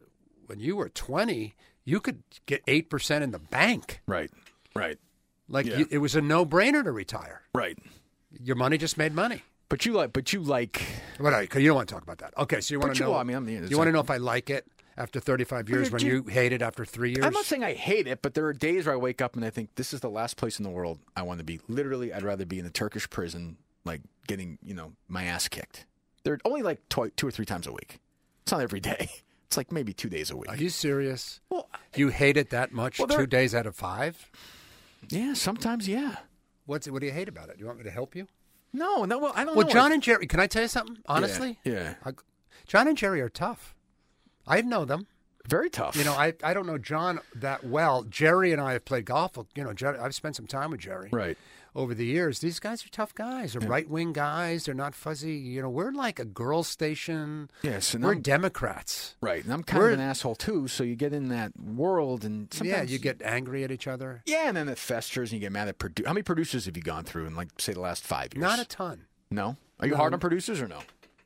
20, you could get 8% in the bank. Right. Like it was a no-brainer to retire. Right. Your money just made money. But you like. You don't want to talk about that. Okay, so you want to know? You want to know if I like it after 35 years when you hate it after 3 years? I'm not saying I hate it, but there are days where I wake up and I think this is the last place in the world I want to be. Literally, I'd rather be in a Turkish prison, like getting my ass kicked. They're only like 2 or 3 times a week. It's not every day. It's like maybe 2 days a week. Are you serious? Well, you hate it that much? 2 days out of 5? Yeah, sometimes, yeah. What do you hate about it? Do you want me to help you? No. Well, I don't know. Well, John and Jerry, can I tell you something? Honestly? Yeah. John and Jerry are tough. I know them. Very tough. I don't know John that well. Jerry and I have played golf. I've spent some time with Jerry. Right. Over the years, these guys are tough guys. They're right-wing guys. They're not fuzzy. We're like a girl station. Yes, and we're Democrats. Right, and I'm kind of an asshole too. So you get in that world, and sometimes you get angry at each other. Yeah, and then it festers, and you get mad at producers. How many producers have you gone through in, like, say, the last 5 years? Not a ton. No. Are you hard on producers or no?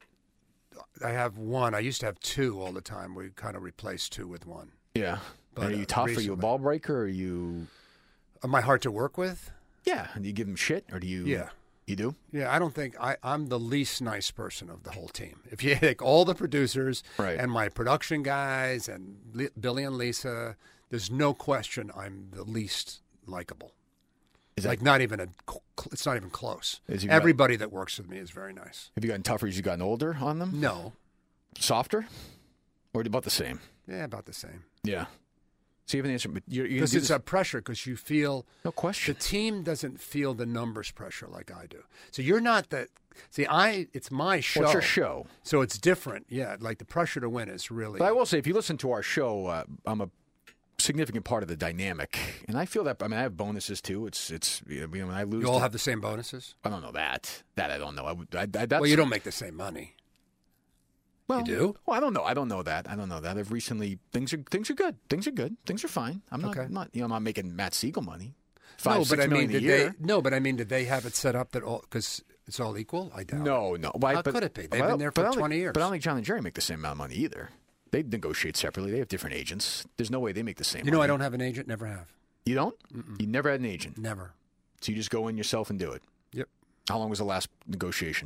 I have one. I used to have 2 all the time. We kind of replaced 2 with 1. Yeah. But are you tough? Recently. Are you a ball breaker? Or are you? Am I hard to work with? Yeah. Do you give them shit, or do you? Yeah. You do? Yeah, I don't think I'm the least nice person of the whole team. If you take all the producers and my production guys and Billy and Lisa, there's no question I'm the least likable. It's not even close. Everybody that works with me is very nice. Have you gotten tougher as you've gotten older on them? No. Softer? Or about the same? Yeah, about the same. Yeah. So you have an answer, but because it's a pressure. Because you feel no question. The team doesn't feel the numbers pressure like I do. So you're not that. See, it's my show. Well, it's your show, so it's different. Yeah, like the pressure to win is really. But I will say, if you listen to our show, I'm a significant part of the dynamic, and I feel that. I mean, I have bonuses too. It's when I lose. You all have the same bonuses. I don't know that. That I don't know. Well, you don't make the same money. Well, you do? Well, I don't know. I don't know that. I've recently things are good. Things are good. Things are fine. I'm not I'm not making Matt Siegel money. $5-6 million a year. But I mean, did they have it set up that all because it's all equal? I doubt. No. How could it be? They've been there for 20 years. But I don't think John and Jerry make the same amount of money either. They negotiate separately. They have different agents. There's no way they make the same. I don't have an agent. Never have. You don't? Mm-mm. You never had an agent. Never. So you just go in yourself and do it. Yep. How long was the last negotiation?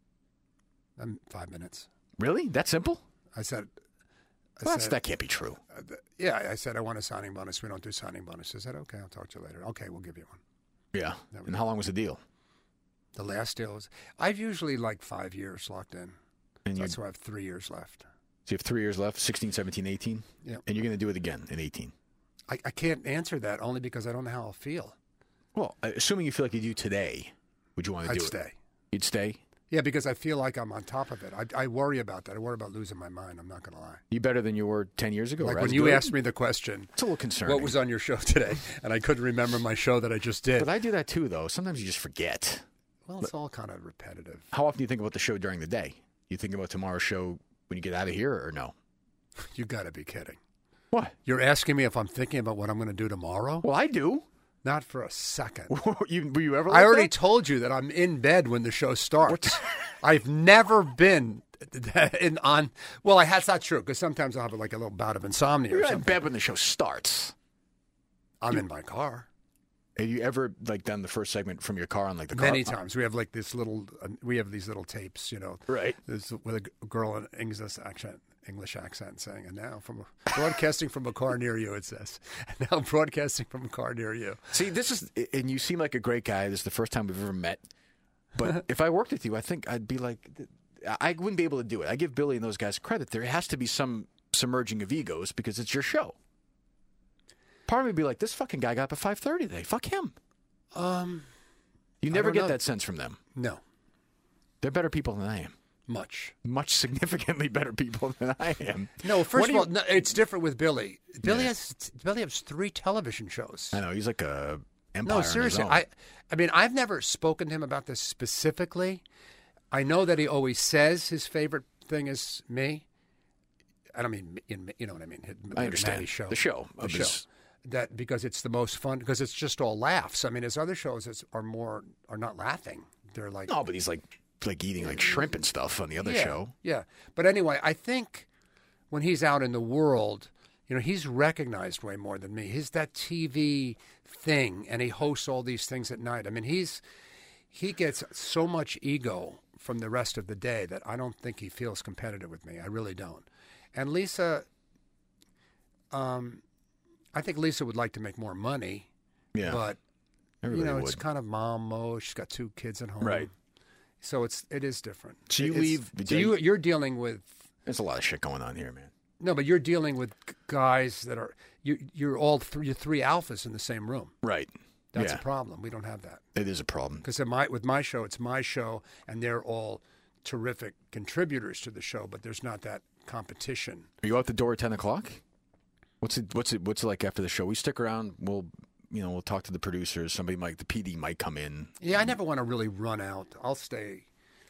5 minutes. Really? That simple? I said, that can't be true. I said, I want a signing bonus. We don't do signing bonuses. I said, okay, I'll talk to you later. Okay, we'll give you one. Yeah. And how long was the deal? The last deal was, I've usually like 5 years locked in. And That's why I have 3 years left. So you have 3 years left, 16, 17, 18? Yeah. And you're going to do it again in 18? I can't answer that only because I don't know how I'll feel. Well, assuming you feel like you do today, would you want to I'd do stay. it? You'd stay? Yeah, because I feel like I'm on top of it. I worry about that. I worry about losing my mind. I'm not going to lie. You better than you were 10 years ago? Like or when as you good? asked me the question, It's a little concerning. what was on your show today? And I couldn't remember my show that I just did. But I do that too, though. Sometimes you just forget. Well, it's all kind of repetitive. How often do you think about the show during the day? You think about tomorrow's show when you get out of here or no? You got to be kidding. What? You're asking me if I'm thinking about what I'm going to do tomorrow? Well, I do. Not for a second. Were you ever I like already that? told you that I'm in bed when the show starts. I've never been on. Well, that's not true because sometimes I'll have like a little bout of insomnia or You're in something. bed when the show starts. I'm in my car. Have you ever like done the first segment from your car on like the car? Many times we have like this little. We have these little tapes, you know. Right. This with a girl in English accent saying, "And now from broadcasting from a car near you," it says. "And now broadcasting from a car near you." See, this is, and you seem like a great guy. This is the first time we've ever met. But if I worked with you, I think I'd be like, I wouldn't be able to do it. I give Billy and those guys credit. There has to be some submerging of egos because it's your show. Part of me would be like, this fucking guy got up at 5:30 today. Fuck him. You never don't get know. that sense from them. No, They're better people than I am. much. Much significantly better people than I am. No, first What of do all, you- no, it's different with Billy. Billy has 3 television shows. I know he's like a empire. No, on his seriously. own. I mean, I've never spoken to him about this specifically. I know that he always says his favorite thing is me. I don't mean, you know what I mean. I understand. Matty's show. The show. The show. That because it's the most fun because it's just all laughs. I mean, his other shows are not laughing. They're like No, but he's like eating like shrimp and stuff on the other show. Yeah. But anyway, I think when he's out in the world, you know, he's recognized way more than me. He's that TV thing, and he hosts all these things at night. I mean, he gets so much ego from the rest of the day that I don't think he feels competitive with me. I really don't. And Lisa, I think Lisa would like to make more money. Yeah. But Everybody it's would. kind of mom mode. She's got 2 kids at home. Right. So it is different. So you It's- leave- So you're dealing with. There's a lot of shit going on here, man. No, but you're dealing with guys that are you're all you're 3 alphas in the same room. Right. That's Yeah. a problem. We don't have that It is a problem. because with my show, it's my show, and they're all terrific contributors to the show. But there's not that competition. Are you out the door at 10 o'clock? What's it like after the show? We stick around. We'll talk to the producers. The PD might come in. Yeah, I never want to really run out. I'll stay,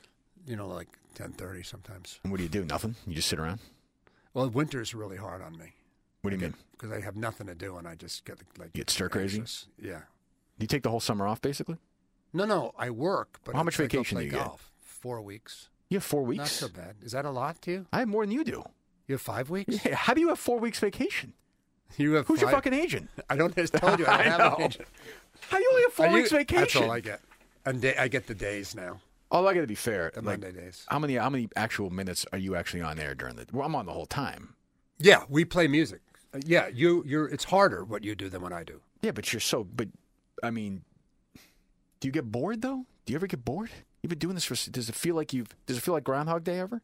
like 10:30 sometimes. And what do you do? Nothing? You just sit around? Well, winter's really hard on me. What do you mean? Because I have nothing to do, and I just get like You get stir crazy? anxious. Yeah. Do you take the whole summer off, basically? No, I work. But How much I go vacation play do you get? golf. 4 weeks. You have 4 weeks? Not so bad. Is that a lot to you? I have more than you do. You have 5 weeks? Yeah. How do you have 4 weeks vacation? You have Who's your 5? fucking agent? I don't. I told you I don't have know. an agent. How do you only have 4 weeks vacation? That's all I get. And I get the days now. Oh, I got to be fair. The like, Monday days. How many actual minutes are you actually on air during the? Well, I'm on the whole time. Yeah, we play music. Yeah, you're. It's harder what you do than what I do. Yeah, but But I mean, do you get bored though? Do you ever get bored? You've been doing this for. Does it feel like Groundhog Day ever?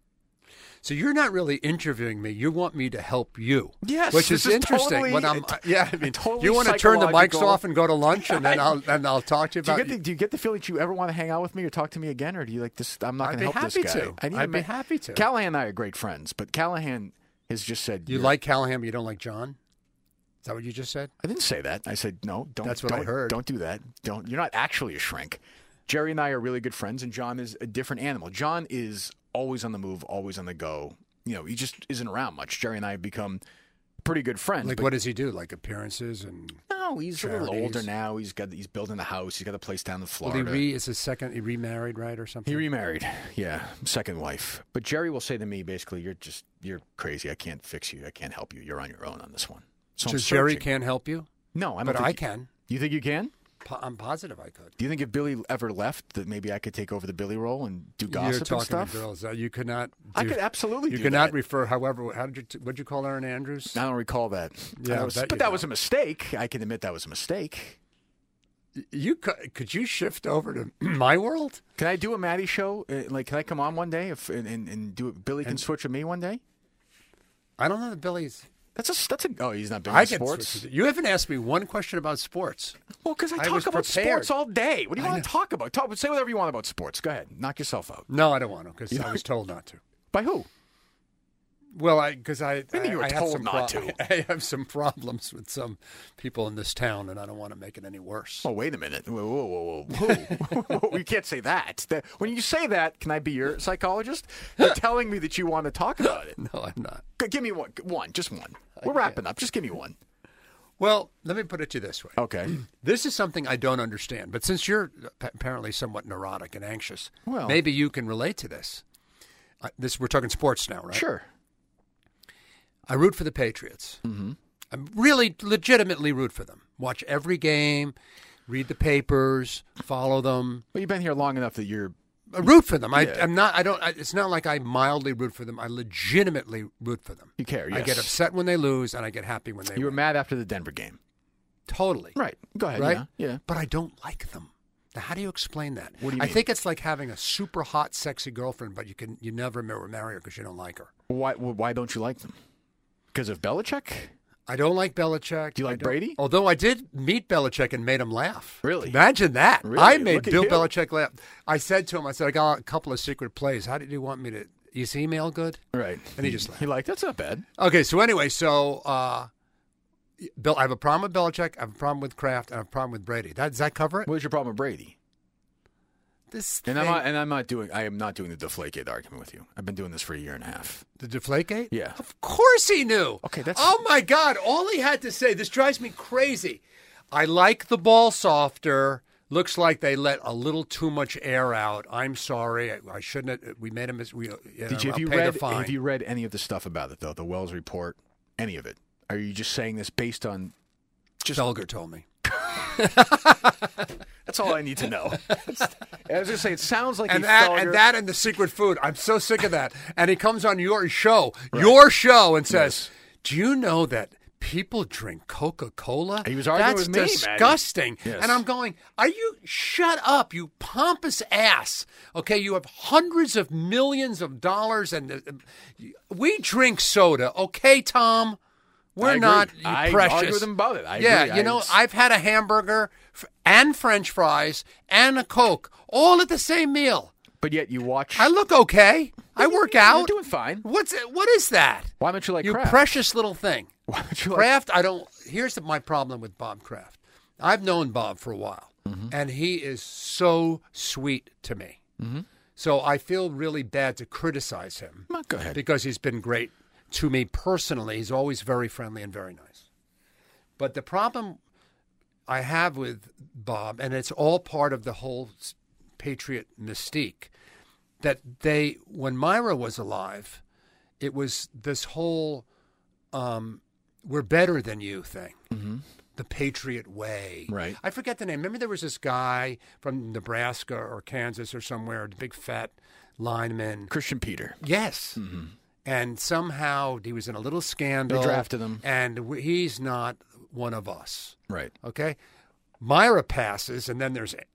So you're not really interviewing me. You want me to help you. Yes, which this is is interesting. totally- When I'm, yeah, I mean, totally you want to turn the mics psychological. off and go to lunch, and then I'll talk to you Do about. you get the feeling that you ever want to hang out with me or talk to me again, or do you like this? I'm not I'd going be to help happy this guy. to. I'd be happy to. Callahan and I are great friends, but Callahan has just said You like Callahan, but you don't like John. Is that what you just said? I didn't say that. I said no. Don't. That's what I heard. Don't do that. Don't. You're not actually a shrink. Jerry and I are really good friends, and John is a different animal. John is always on the move, always on the go. He just isn't around much. Jerry and I have become pretty good friends. Like, but what does he do? Like appearances and. No, he's a little charities? older now. He's building a house. He's got a place down in Florida. Well, he remarried, right, or something? He remarried, yeah, second wife. But Jerry will say to me, basically, you're crazy. I can't fix you. I can't help you. You're on your own on this one. So I'm Jerry searching. can't help you? No, I don't. But think I can. You think you can? I'm positive I could. Do you think if Billy ever left, that maybe I could take over the Billy role and do gossip You're talking and stuff? to girls. You could not. I could absolutely. You do could not that. refer. However, what'd you call Aaron Andrews? I don't recall that. Yeah, that was a mistake. I can admit that was a mistake. Could you shift over to my world? Can I do a Maddie show? Can I come on one day and do it? Billy can switch with me one day? I don't know that Billy's... Oh, he's not big on sports? You haven't asked me one question about sports. Well, because I talk about sports all day. What do you want to talk about? Say whatever you want about sports. Go ahead. Knock yourself out. No, I don't want to, because I was told not to. By who? Well, because I you were told not to. I have some problems with some people in this town, and I don't want to make it any worse. Oh, wait a minute. Whoa. We can't say that. When you say that, can I be your psychologist? You're telling me that you want to talk about it. No, I'm not. Give me one. Just one. We're wrapping up. Just give me one. Well, let me put it to you this way. Okay. This is something I don't understand, but since you're apparently somewhat neurotic and anxious, maybe you can relate to this. We're talking sports now, right? Sure. I root for the Patriots. Mm-hmm. I really legitimately root for them. Watch every game, read the papers, follow them. Well, you've been here long enough that I root for them. Yeah. It's not like I mildly root for them. I legitimately root for them. You care, yes. I get upset when they lose, and I get happy when they win. You were mad after the Denver game. Totally. Right. Go ahead. Right? Yeah. But I don't like them. Now, how do you explain that? What do you mean? I think it's like having a super hot, sexy girlfriend, but you never marry her because you don't like her. Why don't you like them? Because of Belichick? I don't like Belichick. Do you like Brady? Although I did meet Belichick and made him laugh. Really? Imagine that. Really? I made Look at Bill you. Belichick laugh. I said to him, I got a couple of secret plays. How did you want me to... Is email good? Right. And he just laughed. He that's not bad. Okay, so anyway, Bill, I have a problem with Belichick, I have a problem with Kraft, and I have a problem with Brady. Does that cover it? What's your problem with Brady? I am not doing the Deflategate argument with you. I've been doing this for a year and a half. The Deflategate? Yeah. Of course he knew. Okay, that's... Oh, my God. All he had to say, this drives me crazy. I like the ball softer. Looks like they let a little too much air out. I'm sorry. I shouldn't have. We made a mistake. Have you read any of the stuff about it, though? The Wells report? Any of it? Are you just saying this based on... Felger told me. That's all I need to know. I was going to say, it sounds like and the secret food. I'm so sick of that. And he comes on your show, and says, "Do you know that people drink Coca-Cola? He was arguing with me, That's disgusting." Yes. And I'm going, shut up, you pompous ass. Okay, you have hundreds of millions of dollars, and we drink soda. Okay, Tom? We're not precious. I argue with him about it. I agree. I've had a hamburger and French fries and a Coke all at the same meal. But yet you watch... I look okay. I work out. You're doing fine. What is that? Why don't you like Kraft? You precious little thing. Why don't you Kraft, here's my problem with Bob Kraft. I've known Bob for a while, and he is so sweet to me. Mm-hmm. So I feel really bad to criticize him. Go ahead. Because he's been great to me personally. He's always very friendly and very nice. But the problem I have with Bob, and it's all part of the whole Patriot mystique, that when Myra was alive, it was this whole we're better than you thing. Mm-hmm. The Patriot way. Right. I forget the name. Remember there was this guy from Nebraska or Kansas or somewhere, a big fat lineman. Christian Peter. Yes. Mm-hmm. And somehow he was in a little scandal. They drafted him. And he's not one of us. Right. Okay? Myra passes, and then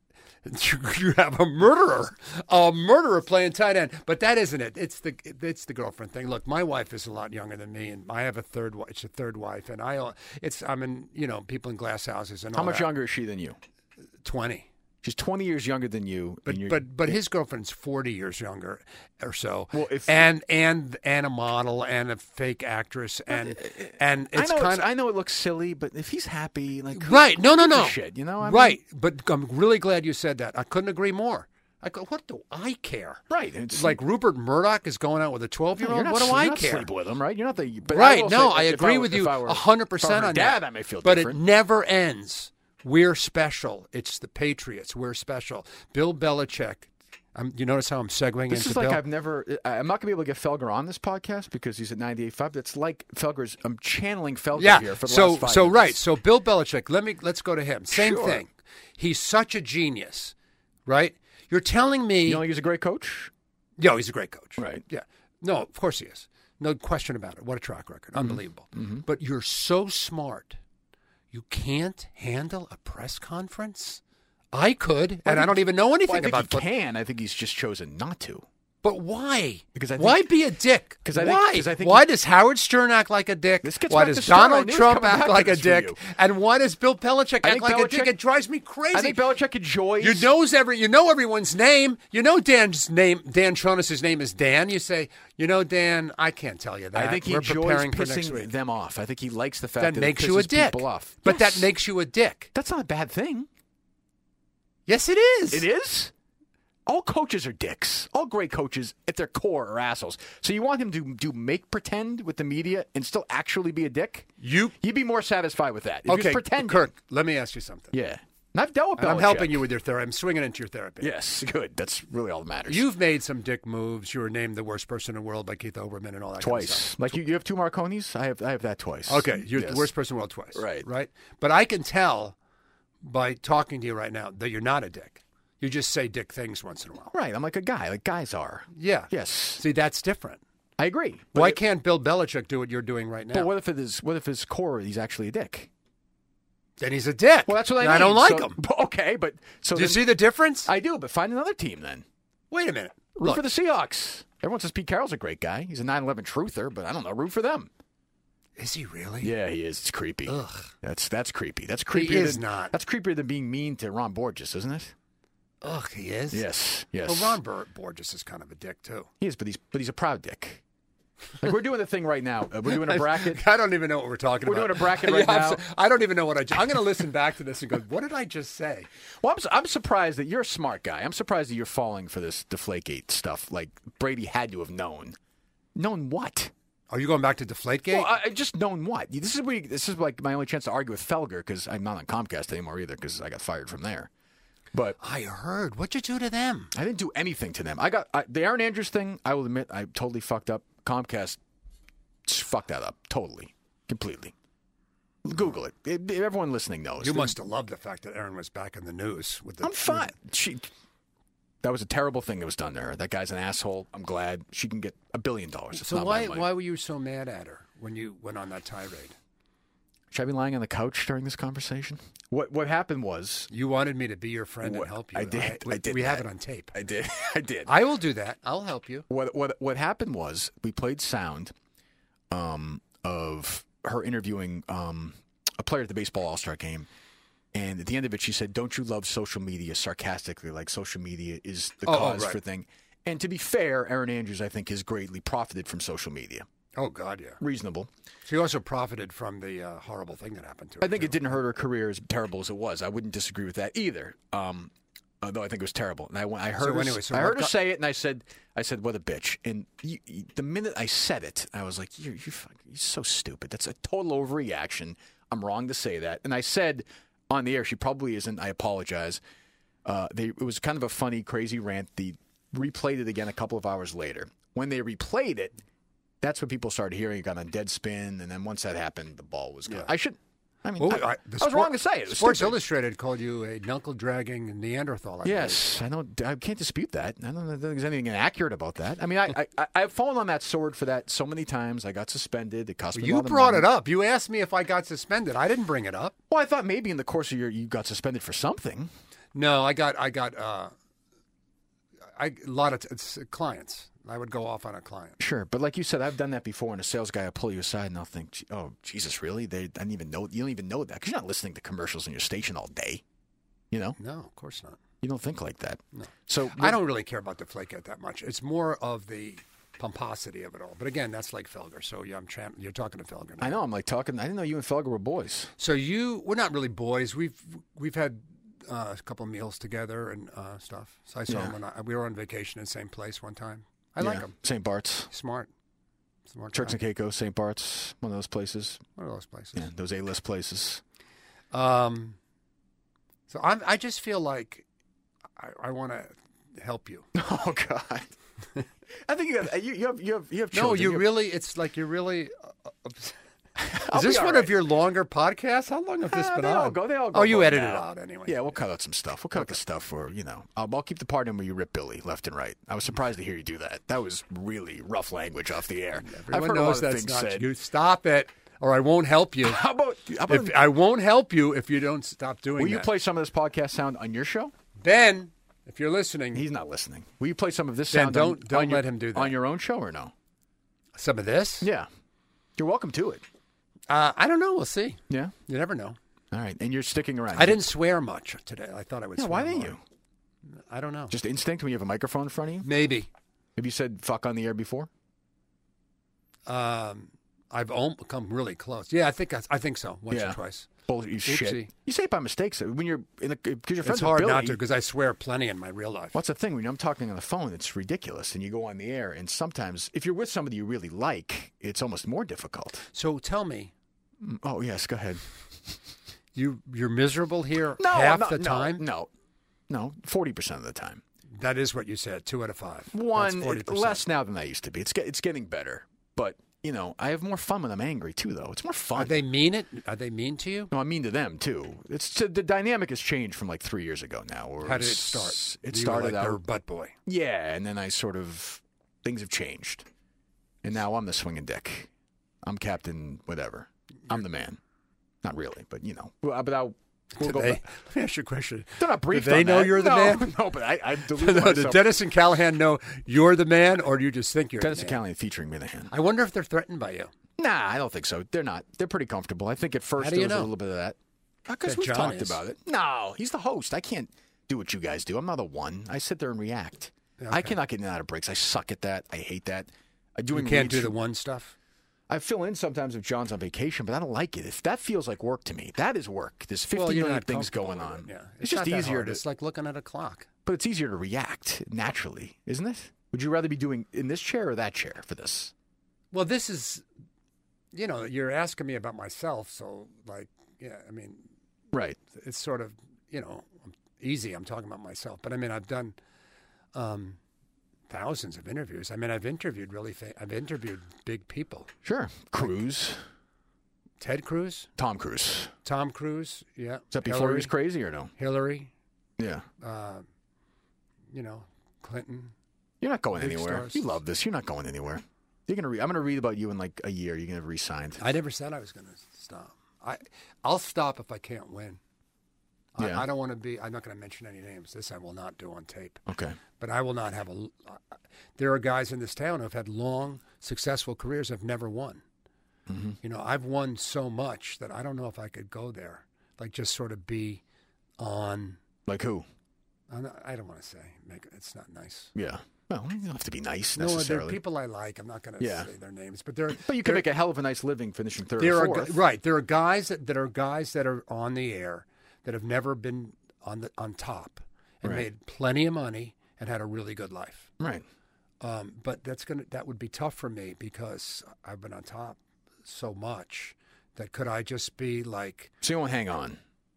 you have a murderer playing tight end. But that isn't it. It's the girlfriend thing. Look, my wife is a lot younger than me, and I have a third wife, and I'm in people in glass houses and all that. How much younger is she than you? 20. She's 20 years younger than you. But his girlfriend's 40 years younger or so. Well, and a model and a fake actress and it's I know it looks silly, but if he's happy, right? No. Shit, right. But I'm really glad you said that. I couldn't agree more. I go, what do I care? Right. It's like Rupert Murdoch is going out with a 12-year-old. What do I care? Sleep with him, right? You're not the right. No, I agree with you 100% on that. I may feel but different. It never ends. We're special. It's the Patriots. We're special. Bill Belichick. You notice how I'm segueing this into is like Bill? I'm not going to be able to get Felger on this podcast because he's at 98.5. It's like I'm channeling Felger here for the last 5 minutes. Right. So Bill Belichick, let's go to him. Same thing. He's such a genius, right? You're telling me... You don't think he's a great coach? Yeah, he's a great coach. Right. Yeah. No, of course he is. No question about it. What a track record. Unbelievable. But you're so smart... You can't handle a press conference? I could, and I don't even know anything about football. I think he can. I think he's just chosen not to. But why? Because why be a dick? Why does Howard Stern act like a dick? Why does Donald Trump act like a dick? And why does Bill Belichick act like a dick? It drives me crazy. I think Belichick enjoys. You know everyone's name. You know Dan Tronis' name is Dan. You say, Dan, I can't tell you that. I think he enjoys pissing them off. I think he likes the fact that makes it you a pisses dick. people off. But that makes you a dick. That's not a bad thing. Yes, it is. It is? All coaches are dicks. All great coaches, at their core, are assholes. So you want him to do make pretend with the media and still actually be a dick? You'd be more satisfied with that. Okay, Kirk, let me ask you something. Yeah. And I've dealt with Belichick. I'm helping you with your therapy. I'm swinging into your therapy. Yes, good. That's really all that matters. You've made some dick moves. You were named the worst person in the world by Keith Olbermann and all that twice. Kind of stuff. Like you have two Marconis? I have that twice. Okay, you're the worst person in the world twice. Right. But I can tell by talking to you right now that you're not a dick. You just say dick things once in a while. Right. I'm like a guy, like guys are. Yeah. Yes. See, that's different. I agree. Why can't Bill Belichick do what you're doing right now? But what if his core, he's actually a dick? Then he's a dick. Well, that's what I mean. I don't like him. Okay, but... Do you see the difference? I do, but find another team then. Wait a minute. Root for the Seahawks. Everyone says Pete Carroll's a great guy. He's a 9/11 truther, but I don't know. Root for them. Is he really? Yeah, he is. It's creepy. Ugh. That's creepy. That's creepier. He is not. That's creepier than being mean to Ron Borges, isn't it? Ugh, he is? Yes. Well, Ron Borges is kind of a dick, too. He is, but he's a proud dick. Like we're doing the thing right now. We're doing a bracket. I don't even know what we're talking about. We're doing a bracket right now. I don't even know what I'm going to listen back to this and go, what did I just say? Well, I'm surprised that you're a smart guy. I'm surprised that you're falling for this Deflategate stuff. Like, Brady had to have known. Known what? Are you going back to Deflategate? Well, I just known what? This is like my only chance to argue with Felger because I'm not on Comcast anymore either because I got fired from there. But I heard. What'd you do to them? I didn't do anything to them. The Aaron Andrews thing, I will admit, I totally fucked up. Comcast fucked that up. Totally. Completely. Google it. Everyone listening knows. You must have loved the fact that Aaron was back in the news. I'm fine. That was a terrible thing that was done to her. That guy's an asshole. I'm glad. She can get $1 billion. So why were you so mad at her when you went on that tirade? Should I be lying on the couch during this conversation? What happened was... You wanted me to be your friend and help you. I did. We have it on tape. I did. I will do that. I'll help you. What happened was we played sound of her interviewing a player at the Baseball All-Star game. And at the end of it, she said, "Don't you love social media?" sarcastically, like social media is the cause for thing. And to be fair, Aaron Andrews, I think, has greatly profited from social media. Oh, God, yeah. Reasonable. She also profited from the horrible thing that happened to her. I think it didn't hurt her career as terrible as it was. I wouldn't disagree with that either, although I think it was terrible. And I heard her say it, and I said, what a bitch. And the minute I said it, I was like, you're so stupid. That's a total overreaction. I'm wrong to say that. And I said on the air, she probably isn't. I apologize. It was kind of a funny, crazy rant. They replayed it again a couple of hours later. When they replayed it, that's when people started hearing it, got on Deadspin, and then once that happened, the ball was gone. Yeah. I was wrong to say it. Sports Illustrated called you a knuckle-dragging Neanderthal. Yes, I can't dispute that. I don't think there's anything inaccurate about that. I mean, I've fallen on that sword for that so many times. I got suspended. It cost me a lot of money. You brought it up. You asked me if I got suspended. I didn't bring it up. Well, I thought maybe in the course of you got suspended for something. No, I got a lot of clients. I would go off on a client. Sure, but like you said, I've done that before, and a sales guy will pull you aside, and I'll think, "Oh, Jesus, really? I didn't even know. You don't even know that because you're not listening to commercials in your station all day, you know." No, of course not. You don't think like that. No. So I don't really care about Deflategate that much. It's more of the pomposity of it all. But again, that's like Felger. So yeah, you're talking to Felger now. I know. I'm like talking. I didn't know you and Felger were boys. So we're not really boys. We've had a couple of meals together and stuff. So I saw him when we were on vacation in the same place one time. I like him. St. Bart's. Smart Turks and Caicos, St. Bart's, one of those places. Yeah, those A-list places. So I just feel like I want to help you. Oh God. I think you have children. No, it's like you're really. Is this one of your longer podcasts? How long have this been on? They all go. Oh, you edit it out anyway. Yeah, we'll cut out some stuff. We'll cut out the stuff where, I'll keep the part in where you rip Billy left and right. I was surprised to hear you do that. That was really rough language off the air. Everyone knows that's not you. Stop it. or I won't help you. How about I won't help you if you don't stop doing that. will you play some of this podcast sound on your show? Ben, if you're listening. He's not listening. Will you play some of this Ben, sound don't on let him do that. on your own show or no? Some of this? Yeah. You're welcome to it. I don't know. We'll see. Yeah. You never know. All right. And you're sticking around. I didn't swear much today. I thought I would Yeah, swear why didn't more. you? I don't know. Just instinct when you have a microphone in front of you? Maybe. Have you said fuck on the air before? I've come really close. Yeah, I think so. Once or twice. Bullshit. You shit. Oopsie. You say it by mistake. So when you're in because you're friends It's hard with Billy, not to because I swear plenty in my real life. What's the thing? When I'm talking on the phone, it's ridiculous. And you go on the air, and sometimes if you're with somebody you really like, it's almost more difficult. So tell me. Oh, yes. Go ahead. You're miserable here No, half I'm the not, time? No. 40% of the time. That is what you said, 2 out of 5. One, That's 40%. less now than I used to be. It's getting better. But, I have more fun when I'm angry, too, though. It's more fun. Are they mean it? Are they mean to you? No, I'm mean to them, too. The dynamic has changed from like 3 years ago now. How did it start? It You started were like out. their butt boy. Yeah, and then things have changed. And now I'm the swinging dick. I'm captain whatever. I'm the man. Not really, but we'll go back. Let me ask you a question. They're not briefed Do they on know that. you're the man? No, but I deluded No, myself. did Dennis and Callahan know you're the man, or do you just think you're Dennis the and man? Callahan featuring me in the hand. I wonder if they're threatened by you. Nah, I don't think so. They're not. They're pretty comfortable. I think at first How do there you was a know? little bit of that. Because That we've John talked is. about it. No, he's the host. I can't do what you guys do. I'm not a one. I sit there and react. I Okay. cannot get in and out of breaks. I suck at that. I hate that. You can't do the one stuff? I fill in sometimes if John's on vacation, but I don't like it. If that feels like work to me, that is work. There's 50 Well, you're million not things comfortable going with on. it, Yeah. It's just not that easier hard. to. It's like looking at a clock. But it's easier to react naturally, isn't it? Would you rather be doing in this chair or that chair for this? Well, this is, you're asking me about myself, so Right. it's sort of, easy. I'm talking about myself. But I've done thousands of interviews. I've interviewed I've interviewed big people. Sure. Cruise. Ted Cruz, Tom Cruise. Tom Cruise, yeah. Is that before he was crazy or no? Hillary, Yeah. Clinton. You're not going Big anywhere. stars. You love this. You're not going anywhere. I'm going to read about you in like a year. You're going to have re-signed. I never said I was going to stop. I'll stop if I can't win. Yeah. I don't want to be. I'm not going to mention any names. This I will not do on tape. Okay. But I will not have a. There are guys in this town who have had long, successful careers have never won. Mm-hmm. I've won so much that I don't know if I could go there. Like just sort of be on. Like who? I don't want to say. It's not nice. Yeah. Well, you don't have to be nice No, they're necessarily. people I like. I'm not going to say their names, but they're. But you can make a hell of a nice living finishing third There or are fourth. right. There are guys that are on the air that have never been on top and Right. made plenty of money and had a really good life. Right. But that would be tough for me because I've been on top so much that could I just be like? So you won't hang on?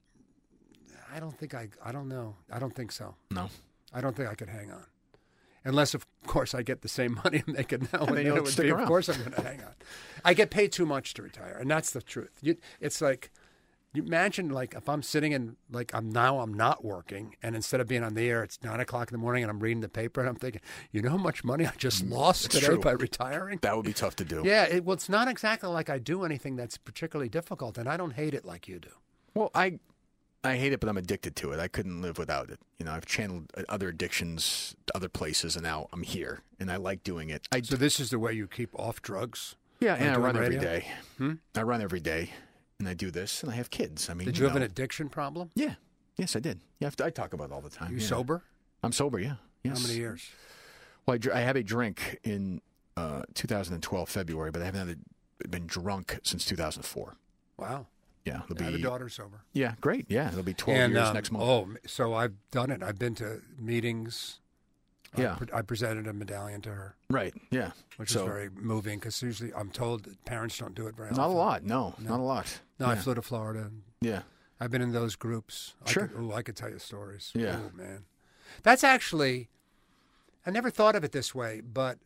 I don't think I don't know. I don't think so. No. I don't think I could hang on. Unless, of course, I get the same money I'm making now. And then then you'll it would stick be, around. of course, I'm going to hang on. I get paid too much to retire, and that's the truth. It's like, you imagine, like, if I'm sitting in, like, I'm not working, and instead of being on the air, it's 9 o'clock in the morning, and I'm reading the paper, and I'm thinking, you know how much money I just lost It's today true. by retiring? That would be tough to do. Yeah, it's not exactly like I do anything that's particularly difficult, and I don't hate it like you do. Well, I hate it, but I'm addicted to it. I couldn't live without it. I've channeled other addictions to other places, and now I'm here, and I like doing it. So this is the way you keep off drugs? Yeah, and I doing run every radio? day. I run every day, and I do this, and I have kids. Did you have an addiction problem? Yeah. Yes, I did. Yeah, I talk about it all the time. You sober? I'm sober, yeah. Yes. How many years? Well, I had a drink in 2012, February, but I haven't been drunk since 2004. Wow. Yeah, it'll I have a be. daughter sober. Yeah, great. Yeah, it'll be 12 years next month. Oh, so I've done it. I've been to meetings. Yeah. I presented a medallion to her, Right. Yeah. which was very moving because usually I'm told that parents don't do it very Not often. a lot. No, not a lot. No, I Yeah. flew to Florida. Yeah. I've been in those groups. Sure. I could tell you stories. Yeah. Oh, man. That's actually, I never thought of it this way, but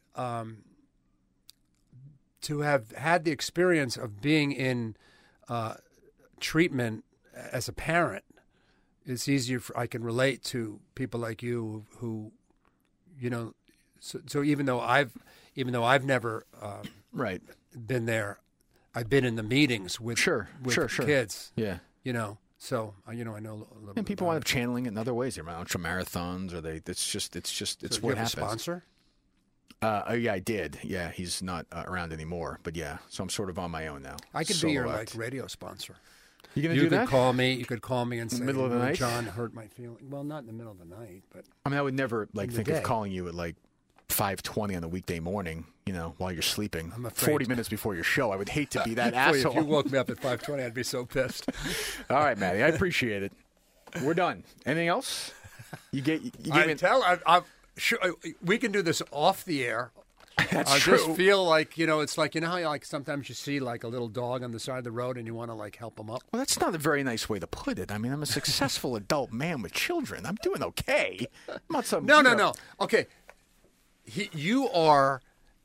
to have had the experience of being in treatment as a parent, it's easier. I can relate to people like you who so even though I've never Right. been there, I've been in the meetings with kids. Yeah. You know, so I know a little bit. And people wind up channeling it in other ways. They're ultra marathons, or it's So what you have happens. a sponsor? Yeah, I did. Yeah, he's not around anymore. But yeah, so I'm sort of on my own now. I could be your radio sponsor. You gonna do that? You could call me and say, middle of the night? John hurt my feeling. Well, not in the middle of the night, but I mean, I would never think day. of calling you at 5:20 on a weekday morning, while you're sleeping. I'm afraid. 40 minutes before your show. I would hate to be that Boy, asshole. if you woke me up at 5:20, I'd be so pissed. All right, Matty, I appreciate it. We're done. Anything else? You gave me. Sure, we can do this off the air. That's I true. just feel like, it's like, how sometimes you see like a little dog on the side of the road and you want to help him up. Well, that's not a very nice way to put it. I mean, I'm a successful adult man with children. I'm doing okay. I'm not some. No. Okay. You are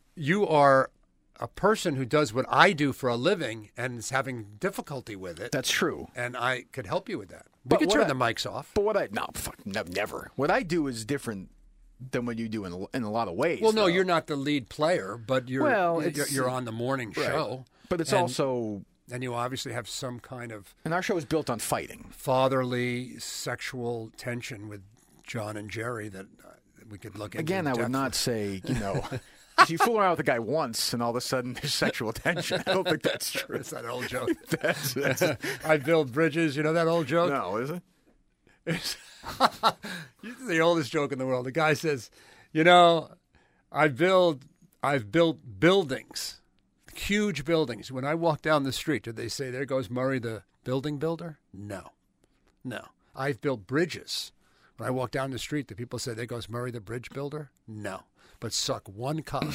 a person who does what I do for a living and is having difficulty with it. That's true. And I could help you with that. We But could what turn I- the mics off. But never. What I do is different than what you do in a lot of ways. Well, no, though. you're not the lead player, but you're on the morning Right. show. But it's And- also, And you obviously have some kind of and our show is built on fighting. fatherly sexual tension with John and Jerry that we could look into. Again, I would depth. not say, if you fool around with a guy once and all of a sudden there's sexual tension. I don't think that's true. It's that old joke. That's I build bridges. You know that old joke? no, is it? It's the oldest joke in the world. The guy says, I've built buildings, huge buildings. When I walk down the street, did they say, there goes Murray the building builder? No. I've built bridges. When I walk down the street, do people say, there goes Murray the bridge builder? No. But suck one cock.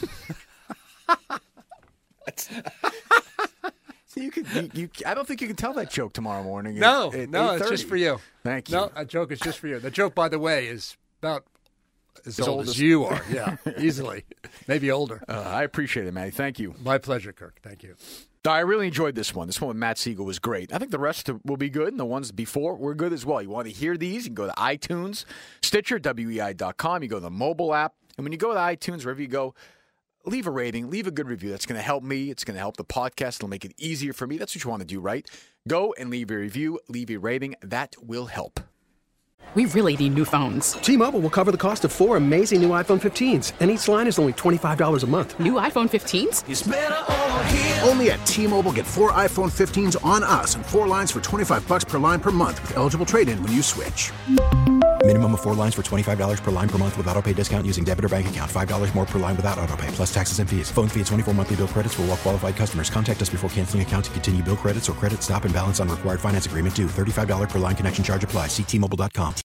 So I don't think you can tell that joke tomorrow morning. No, at it's just 8:30. for you. Thank you. No, that joke is just for you. The joke, by the way, is about as old old as as- you are. Yeah, easily. Maybe older. I appreciate it, Matty. Thank you. My pleasure, Kirk. Thank you. I really enjoyed this one. This one with Matt Siegel was great. I think the rest will be good, and the ones before were good as well. You want to hear these, you can go to iTunes, Stitcher, WEI.com. You go to the mobile app, and when you go to iTunes, wherever you go, leave a rating, leave a good review. That's going to help me. It's going to help the podcast. It'll make it easier for me. That's what you want to do, right? Go and leave a review, leave a rating. That will help. We really need new phones. T-Mobile will cover the cost of 4 amazing new iPhone 15s, and each line is only $25 a month. New iPhone 15s? It's better over here. Only at T-Mobile, get 4 iPhone 15s on us and 4 lines for $25 per line per month with eligible trade-in when you switch. Minimum of 4 lines for $25 per line per month with autopay discount using debit or bank account. $5 more per line without autopay, plus taxes and fees. Phone fee at 24 monthly bill credits for well-qualified customers. Contact us before canceling account to continue bill credits or credit stop and balance on required finance agreement due. $35 per line connection charge applies. See T-Mobile.com.